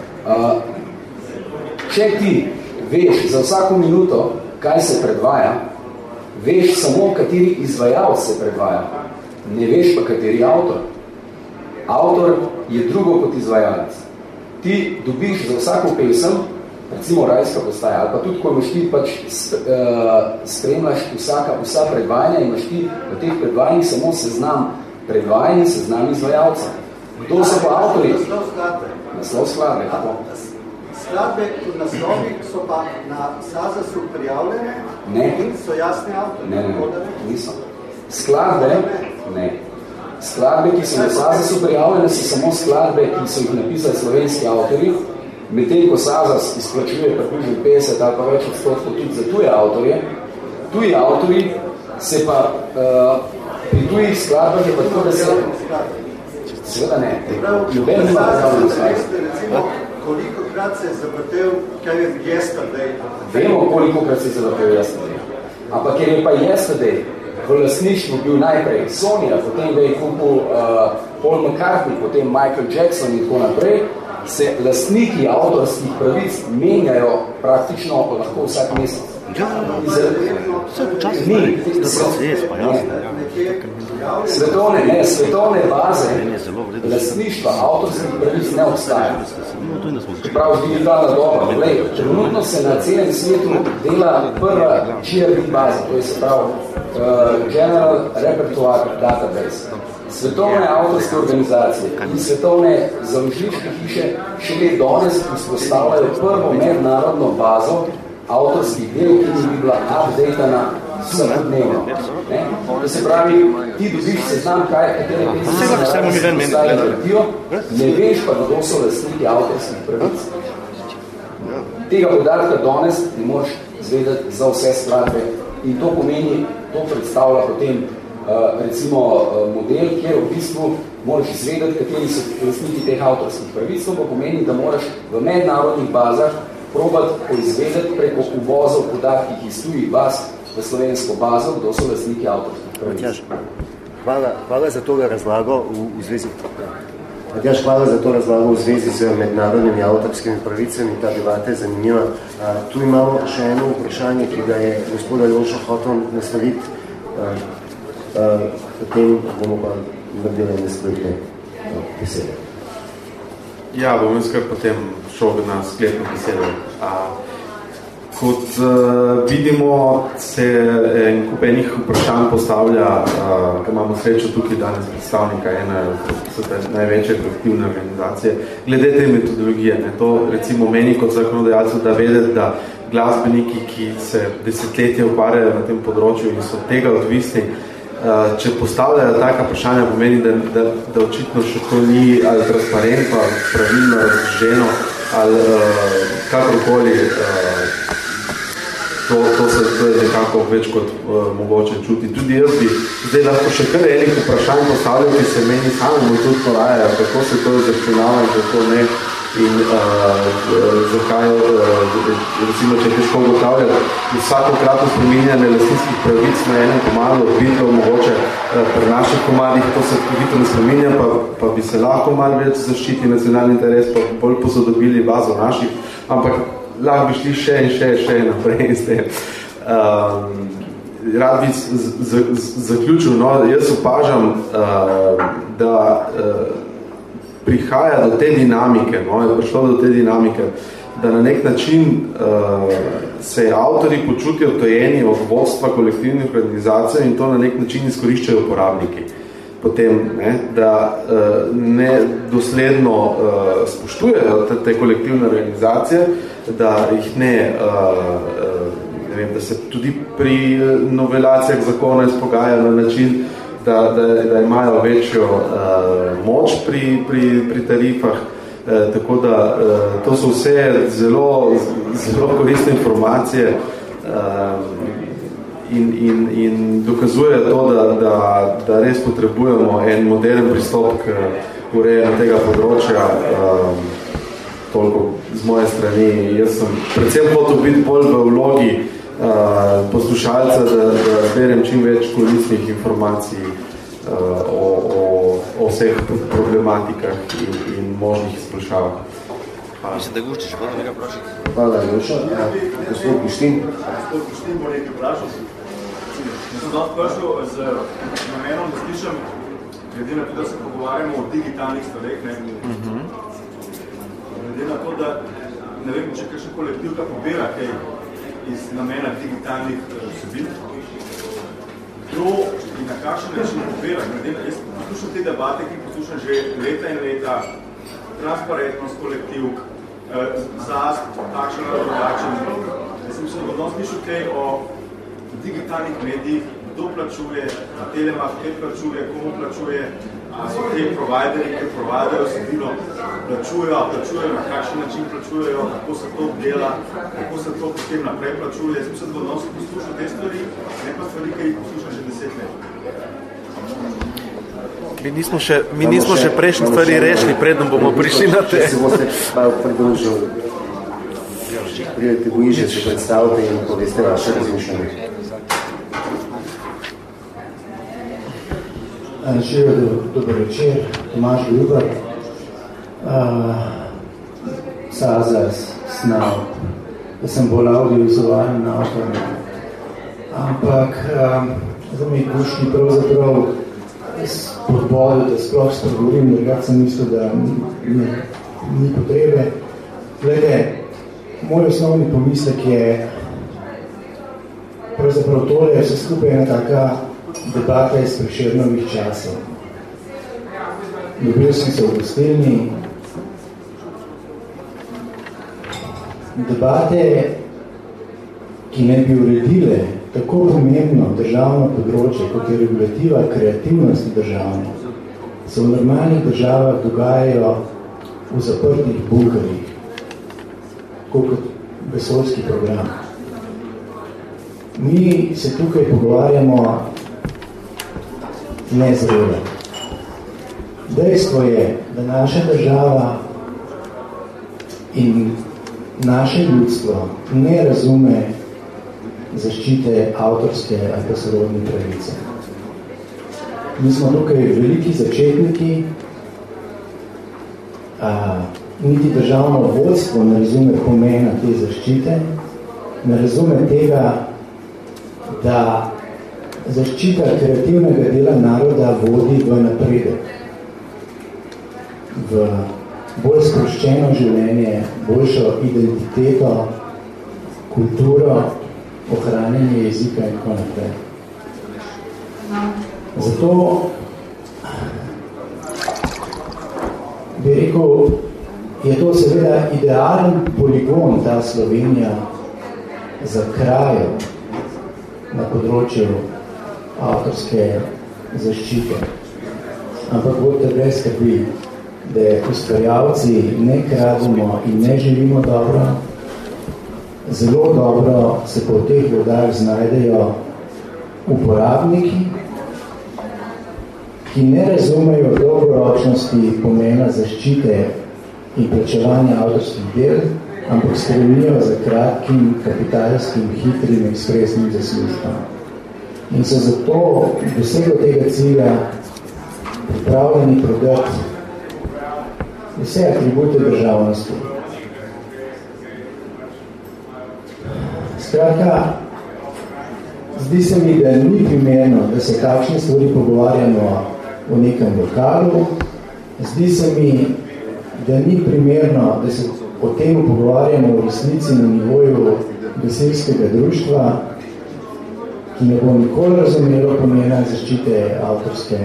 Uh, če ti veš za vsako minuto, kaj se predvaja, veš samo, kateri izvajalec se predvaja. Ne veš pa, kateri avtor. Avtor je drugo kot izvajalec. Ti dobiš za vsako pesem, recimo radijska postaja, ali pa tudi, ko imaš ti pač spremljaš vsaka, vsa predvajanja, imaš ti v teh predvajanjih samo seznam predvajanja, seznam izvajalca. Kdo so pa avtori? Naslov skladbe. Naslov skladbe, tako. Skladbe v naslovih so pa na Sazasu prijavljene ne. In so jasni avtori. Ne, ne, ne, niso. Skladbe, ne. Skladbe, ki so na Sazasu prijavljene, so samo skladbe, ki so jih napisali slovenski avtori, medtem ko Sazas izplačuje približno petdeset ali pa več odstotkov tudi za tuje avtorje. Tuji avtori se pa uh, pri tujih skladbah je pa tako, da se... Seveda ne. Noben nima prijavljeno skladbe. Recimo, koliko krat se je zavrtel, kaj je Yesterday? Vemo, koliko krat se je zavrtel Yesterday. Ampak ker je pa Yesterday v lastništvu bil najprej Sony, potem da je kupil uh, Paul McCartney, potem Michael Jackson in tako naprej, se lastniki avtorskih pravic menjajo praktično lahko vsak mesec. Ja, vse počasno ni, da proces, pa jasno. Svetovne, ne, svetovne baze lastništva avtorskih pravic ne obstaja. Čeprav digitalna doba. Lej, trenutno se na celem svetu dela prva G R B baza, to je se prav uh, General Repertoire Database. Svetovne avtorske organizacije in svetovne založniške hiše še let danes vzpostavljajo prvo mednarodno bazo avtorskih del, ki bi bila updatana vsakodnevno. To se pravi, ti dobiš seznam, kaj, katere pesmi se vrtijo, ne veš pa, kdo so lastniki avtorskih pravic. Tega podatka danes ne moraš zvedeti za vse skladbe in to pomeni, to predstavlja potem uh, recimo uh, model, kjer v bistvu moraš izvedeti, kateri so lastniki teh avtorskih pravic, to pa pomeni, da moraš v mednarodnih bazah probati poizvedeti preko uvozov podatkih iz tujih baz v slovensko bazo, kdo so lastniki avtorskih pravic. Hvala, hvala za to razlago v, v zvezi. Matjaž, hvala za to razlago v zvezi z mednarodnimi avtorskimi pravicami. Ta debata je zanimiva. A, tu imamo še eno vprašanje, ki ga je gospoda Jošo hotel nastaviti. A, a, potem bomo pa naredili naslednje besede. Ja, bom jaz kar potem šel na sklepno besedo. A, kot uh, vidimo, se en kup enih vprašanj postavlja, uh, ker imamo srečo tukaj danes predstavnika ene največje kolektivne organizacije. Glede te metodologije, ne, to recimo meni kot zakonodajalcu, da vedeti, da glasbeniki, ki se desetletje ukvarjajo na tem področju in so tega odvisni, Uh, če postavljajo taka vprašanja, pomeni, da, da, da očitno še to ni ali transparentno, ali pravilno razloženo, ali uh, kakorkoli uh, to, to se to je nekako več kot uh, mogoče čuti. Tudi jaz bi zdaj lahko še kar enih vprašanj postavljal, ki se meni samemu tudi porajajo, kako se to izračunava in kako ne. In uh, zakaj, uh, recimo, če je težko ugotavljati, vsakokratno spreminjanje lastninskih pravic na enem komadu odbitlo mogoče uh, pri naših komadih, to se odbitlo ne spreminja, pa, pa bi se lahko malo več zaščiti nacionalni interes, pa bolj posodobili bazo naših, ampak lahko bi šli še in še, še naprej s tem. Um, rad bi z, z, z, zaključil, no, jaz opažam, uh, da uh, prihaja do te dinamike, no, je prišlo do te dinamike, da na nek način uh, se avtori počutijo tojeni od vodstva kolektivnih organizacij in to na nek način izkoriščajo uporabniki. Potem, ne, da uh, ne dosledno uh, spoštujejo te, te kolektivne organizacije, da jih ne, uh, uh, ne vem, da se tudi pri novelacijah zakona izpogaja na način, Da, da, da imajo večjo uh, moč pri, pri, pri tarifah, uh, tako da uh, to so vse zelo, zelo koristne informacije uh, in, in, in dokazuje to, da, da, da res potrebujemo en moderen pristop k urejanju tega področja. Uh, toliko z moje strani. Jaz sem predvsem hotel biti bolj v vlogi Uh, poslušalca, da, da berem čim več koristnih informacij uh, o, o, o vseh problematikah in, in možnih izboljšavah. Hvala. Mislim, da guščiš, hvala nekaj vprašati. Hvala, Joša. Gospod Guštin. Gospod Guštin bo nekaj vprašati. Jaz sem danes prišel z namenom, da slišam, glede na to, da se pogovarjamo o digitalnih stvareh, ne? Uh-huh. Glede na to, da ne vem, če kakšna kolektivka pobira kaj iz namena digitalnih vsebin. Kdo in na kakšen način pobira? Jaz poslušam te debate, ki poslušam že leta in leta, transparentnost kolektiv, zast, takšen ali drugačen. Jaz sem se odnos slišal kaj o digitalnih medijih, kdo plačuje, na Telemach, kaj plačuje, komu plačuje, a so te provideri, ki providajo vsebino, plačujejo, plačujejo, na kakšen način plačujejo, kako se to dela, kako se to potem naprej plačuje. Jaz sem se v odnosu poslušal te stvari, ne pa stvari, ki jih poslušam že deset let. Mi nismo še, mi nismo še prejšnji stvari rešili, predno bomo prišli na te. Če se boste malo pridružili, pridete bliže, se predstavite in poveste vaše razmišljanje. Živijo, dober večer, Tomaž Ljubar, uh, Sazas, Snav, da sem bolj audiovizualen avtor. Ampak um, za me kuški pravzaprav spodbodo, da sploh spregovorim, drugače sem mislil, da ni, ni potrebe. Glede, moj osnovni pomislek je pravzaprav tole, vse skupaj ena taka debata iz Prešernovih časov. Dobil sem se v gostilni. Debate, ki ne bi uredile tako pomembno državno področje, kot je regulativa kreativnosti državne, se v normalnih državah dogajajo v zaprtih bunkerjih, kot vesoljski program. Mi se tukaj pogovarjamo nezrelo. Dejstvo je, da naša država in naše ljudstvo ne razume zaščite avtorske ali pa sorodne pravice. Mi smo tukaj veliki začetniki, a, niti državno vodstvo ne razume pomena te zaščite, ne razume tega, da zaščita kreativnega dela naroda vodi v napredek, v bolj sproščeno življenje, boljšo identiteto, kulturo, ohranjanje jezika in tako naprej. Zato bi rekel, je to seveda idealen poligon, ta Slovenija, za krajo na področju avtorske zaščite. Ampak bodite brez skrbi, da ustvarjalci ne kradimo in ne želimo dobro, zelo dobro se po teh vodah znajdejo uporabniki, ki ne razumejo dolgoročnosti pomena zaščite in plačevanja avtorskih del, ampak stremijo za kratkim, kapitalskim, hitrim, ekspresnim zaslužkom. In so zato dosego tega cilja pripravljeni prodati vse atribute državnosti. Skratka, zdi se mi, da ni primerno, da se takšne stvari pogovarjamo v nekem lokalu. Zdi se mi, da ni primerno, da se o tem pogovarjamo v resnici na nivoju gasilskega društva, ki ne bo nikoli razumelo pomena zaščite avtorske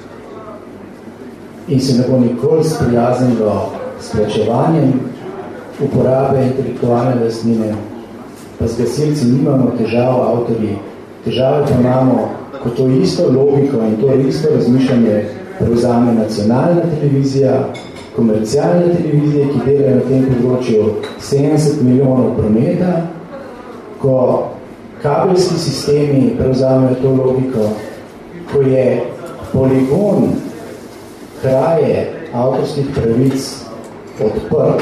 in se ne bo nikoli sprijaznilo s plačevanjem uporabe intelektualne lastnine. Pa z gasilci nimamo težav, avtorji. Težave pa imamo, ko to isto logiko in to isto razmišljanje prevzame nacionalna televizija, komercialne televizije, ki delajo na tem področju sedemdeset milijonov prometa, ko kabelski sistemi prevzamejo to logiko, ko je poligon kraje avtorskih pravic odprt.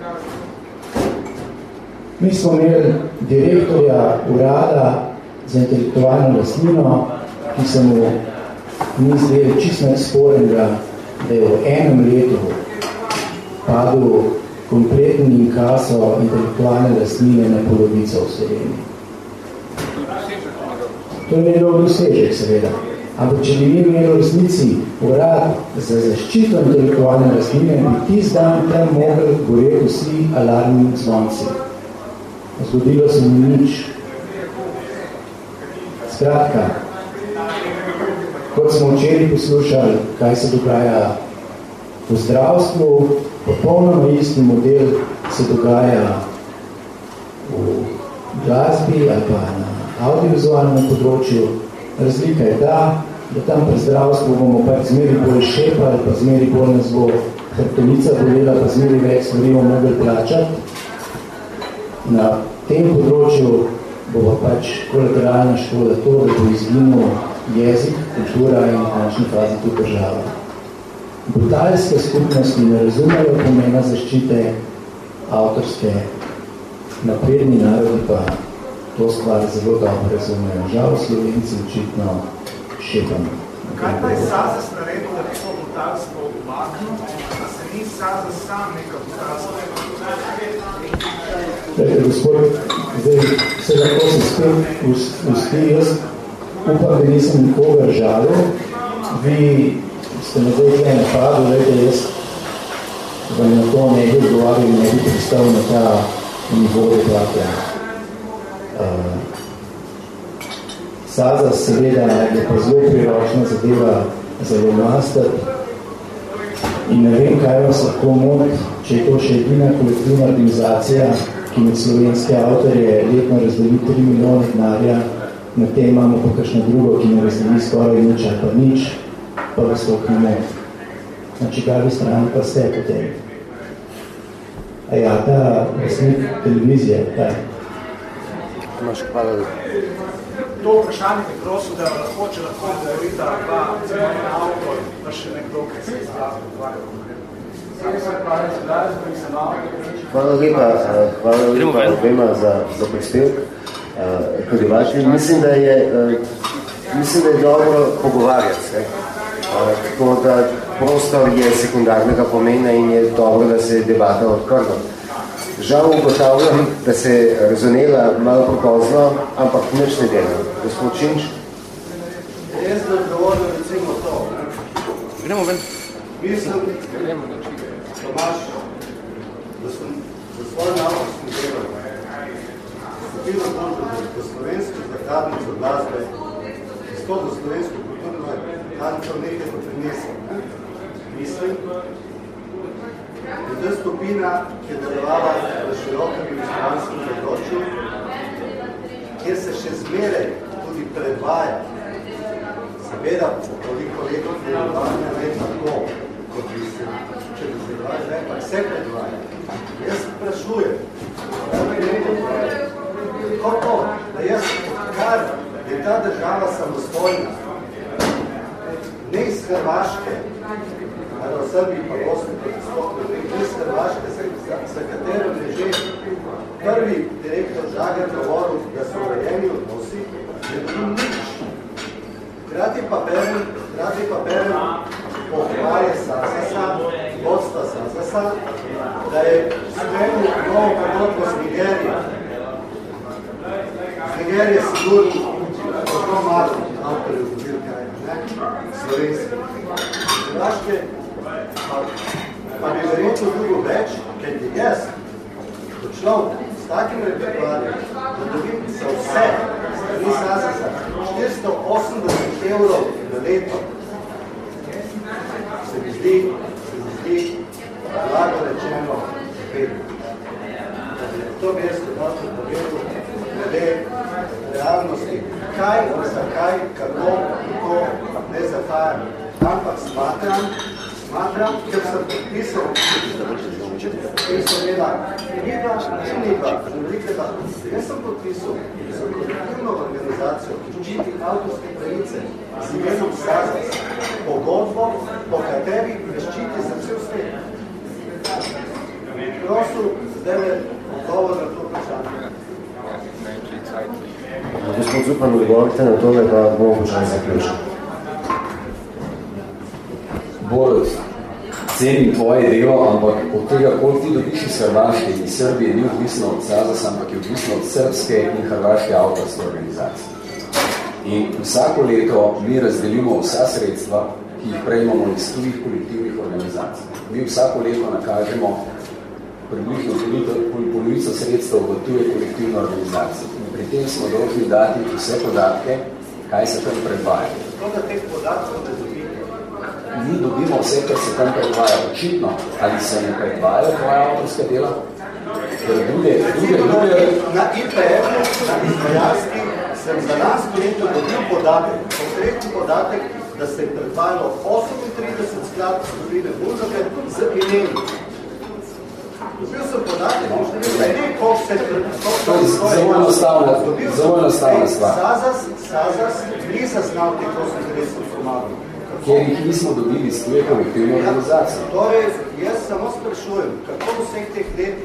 Mi smo imeli direktorja urada za intelektualno lastnino, ki se mu ni zdelo čisto sporenega, da je v enem letu padel kompletni inkaso intelektualne lastnine na polovico v Sloveniji. To je imelo dosežek, seveda. Ampak če bi imeli v resnici urad za zaščito intelektualne lastnine, bi tisti dan tam mogli goreti vsi alarmni zvonci. Zgodilo se mi nič. Skratka, kot smo včeraj poslušali, kaj se dogaja v zdravstvu, popolnoma isti model se dogaja v glasbi ali pa na audiovizualnem področju. Razlika je ta, da tam pri zdravstvu bomo pa zmeri bolj šepali, pa zmeri bolj nas bo hrbtenica bolela, pa zmeri več stvari bomo mogli plačati. Na tem področju bo pač kolateralna škoda to, da bo izginil jezik, kultura in v končni fazi tudi država. Brutalske skupnosti ne razumejo pomena zaščite avtorske, napredni narodi pa to stvar zelo dobro razumejo. Žal Slovenci očitno šepamo. Kaj pa je Sazas naredil, da bi to brutalstvo umaknil, da se ni Sazas sam neka brutalstvo? Glede, gospod, zdaj se lahko se spet usti, jaz upam, da nisem nikogar žalil. Vi ste me zdaj napadli, glede, jaz vam na to ne bi odgovarjal in ne bi pristal na ta nivo debate. Uh, Saza seveda je pa zelo priročna zadeva zelo master in ne vem, kaj vas lahko moti, če je to še edina kolektivna organizacija, ki med slovenske avtorje letno razdeli tri milijone denarja, na tem imamo pa kakšno drugo, ki ne razdeli skoraj nič ali pa nič, pa vas to ne moti. Na čigavi strani pa ste potem. A ja, ta resnik televizije, ta. Imaš, hvala. To vprašanje bi prosil, da lahko, če lahko govorita dva celovni avtor, pa še nekdo, ki se izrazil odvarjal konkretno. Hvala lepa, hvala lepa obema za, za prispevk. Uh, mislim, da je, uh, mislim, da je dobro pogovarjati. Uh, tako da prostor je sekundarnega pomena in je dobro, da se debata odkrga. Žal ugotavljam, da se je rezonela malo prepozno, ampak nič ne dela. Gospod Činč? Jaz da odgovoril recimo to. Gremo ven. Mislim, Tomaš, da sem za svoj navod delal. Skupino možno, da slovensko zakladnico glasbe, isto za slovensko kulturno zakladnico nekaj to prinesel. Mislim, da je skupina, ki je delovala v širokem jugoslovanskem področju, kjer se še zmeraj tudi predvaja, seveda po toliko letov delovanja ne tako, kot bi se, če bi se dvaja, zdaj pa vse predvaja. Jaz sprašujem, kako to, da jaz, kar je ta država samostojna, ne iz Hrvaške, ali v Srbiji pa Bosni proti Sloveniji, ne iz Hrvaške, za, za katero je že prvi direktor Žagar govoril, da so urejeni odnosi, ne dobim nič. Hkrati pa berem, hkrati pa berem pohvalje Sazasa, vodstva Sazasa, da je sklenil novo pogodbo z Nigerijo. Z Nigerije sigurno, kako malo avtorjev dobil kaj, ne? Slovenski. Hrvaške, pa, pa bi verjetno drugo več, ker je jaz, kot človek, s takim repertoarjem, da dobim za vse, strani Sazasa, štiristo osemdeset evrov na leto. Se mi zdi, se mi zdi, blago rečeno, vedno. To bi jaz odnosno povedal, glede realnosti, kaj, zakaj, kako, kako, ne zahajam. Ampak smatram, smatram, ker sem podpisal, ker sem imela Niba, ne Niba, Niba, jaz sem podpisal za kolektivno organizacijo, ki ščiti avtorske pravice z imenom Sazas, pogodbo, po kateri ščiti za cel svet. Prosil, zdaj je odgovor na to vprašanje. Gospod Zupan, odgovorite na tole, da bomo počali zaključiti. Bolj cenim tvoje delo, ampak od tega, koliko ti dobiš iz Hrvaške in Srbije, ni odvisno od Sazasa, ampak je odvisno od srpske in hrvaške avtorske organizacije. In vsako leto mi razdelimo vsa sredstva, ki jih prejmemo iz tujih kolektivnih organizacij. Mi vsako leto nakažemo približno polovico sredstev v tuje kolektivne organizacije. In pri tem smo dolžni dati vse podatke, kaj se tam predvaja. Zato, da teh podatkov ne dobimo. Mi dobimo vse, kar se tam predvaja očitno, ali se ne predvajajo tvoja avtorska dela? Druge, druge, druge... Na I P F-u, na izvajalski, sem za lansko leto dobil podatek, konkretni podatek, da se je predvajalo osemintrideset skladb skupine Bulgare z imeni. Dobil sem podatek, da ne vem, koliko se je predvajalo. Zelo enostavna, zelo enostavna stvar. Sazas, Sazas ni zaznal teh osemintrideset formalov. Kjer jih nismo dobili iz tuje kolektivne organizacije. Torej, jaz samo sprašujem, kako v vseh teh letih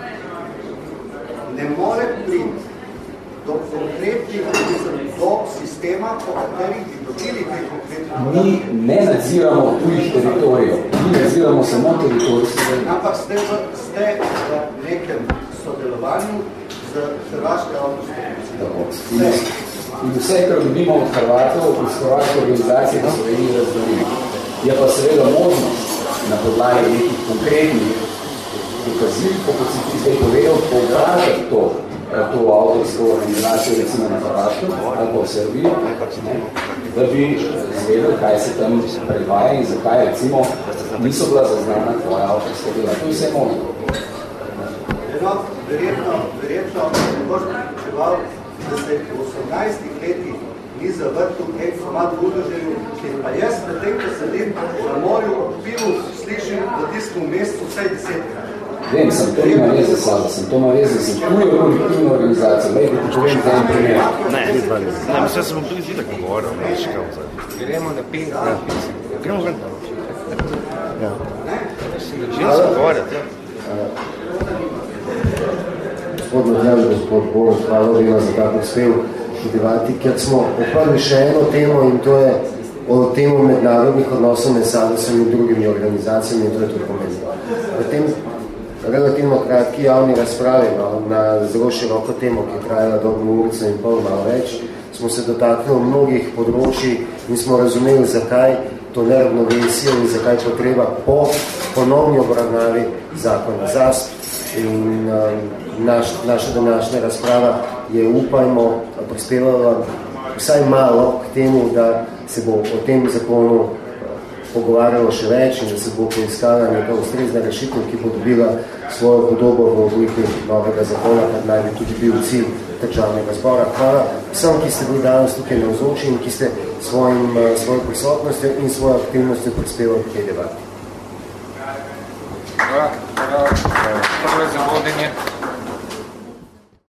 ne more priti do konkretnih, do sistema, po katerih bi dobili te konkretne. Mi ne nadziramo tujih teritorijev, mi nadziramo samo teritorij. Ampak ste v, ste v nekem sodelovanju z hrvaške avtorske produkcije. In vse, kar dobimo od Hrvatov, iz hrvaške organizacije, ki so vedeli razdelili. Je pa seveda možnost na podlagi nekih konkretnih dokazil, kako si ti zdaj povedal, povražati to, to avtorsko organizacijo, recimo na Hrvaškem ali pa v Srbiji, ne, da bi zvedel, kaj se tam predvaja in zakaj, recimo, niso bila zaznana tvoja avtorska dela. To je vse možno. No, verjetno, verjetno, ne boš pričeval, da se v osemnajstih letih ni zavrtil en format v Udoželju, ker pa jaz na tem, ko sedim na morju ob pivu, slišim v tistem mestu vsaj desetkrat. Vem, sem to ima reze sada, sem to ima reze, sem tujo kolektivno organizacijo, lej, da ti povem za en primer. Ne, ne, mislim, sem tudi zidak govoril, ne, škav, gremo na ping, ja. Gremo ven. Ja. Želim se govoriti, ja. Gospod Matjaž, gospod Boris, hvala vima za tako uspel študirati, ker smo oprli še eno temo in to je o temu mednarodnih odnosov med Sadosom in drugimi organizacijami in to je tudi pomembno. V tem relativno kratki javni razpravi no, na zelo široko temo, ki je trajala dobro urico in pol, malo več, smo se dotaknili mnogih področji in smo razumeli, zakaj to neravnovesje in zakaj potreba po ponovni obravnavi zakona Z A S P. In um, naš, naša današnja razprava je, upajmo, prispevala vsaj malo k temu, da se bo o tem zakonu pogovarjalo še več in da se bo poiskala neka ustrezna rešitev, ki bo dobila svojo podobo v obliki novega zakona, kar naj bi tudi bil cilj Državnega zbora. Hvala vsem, ki ste bili danes tukaj navzoči in ki ste svojim, svojo prisotnostjo in svojo aktivnostjo prispevali k tej debati. Hvala, hvala, hvala za vodenje.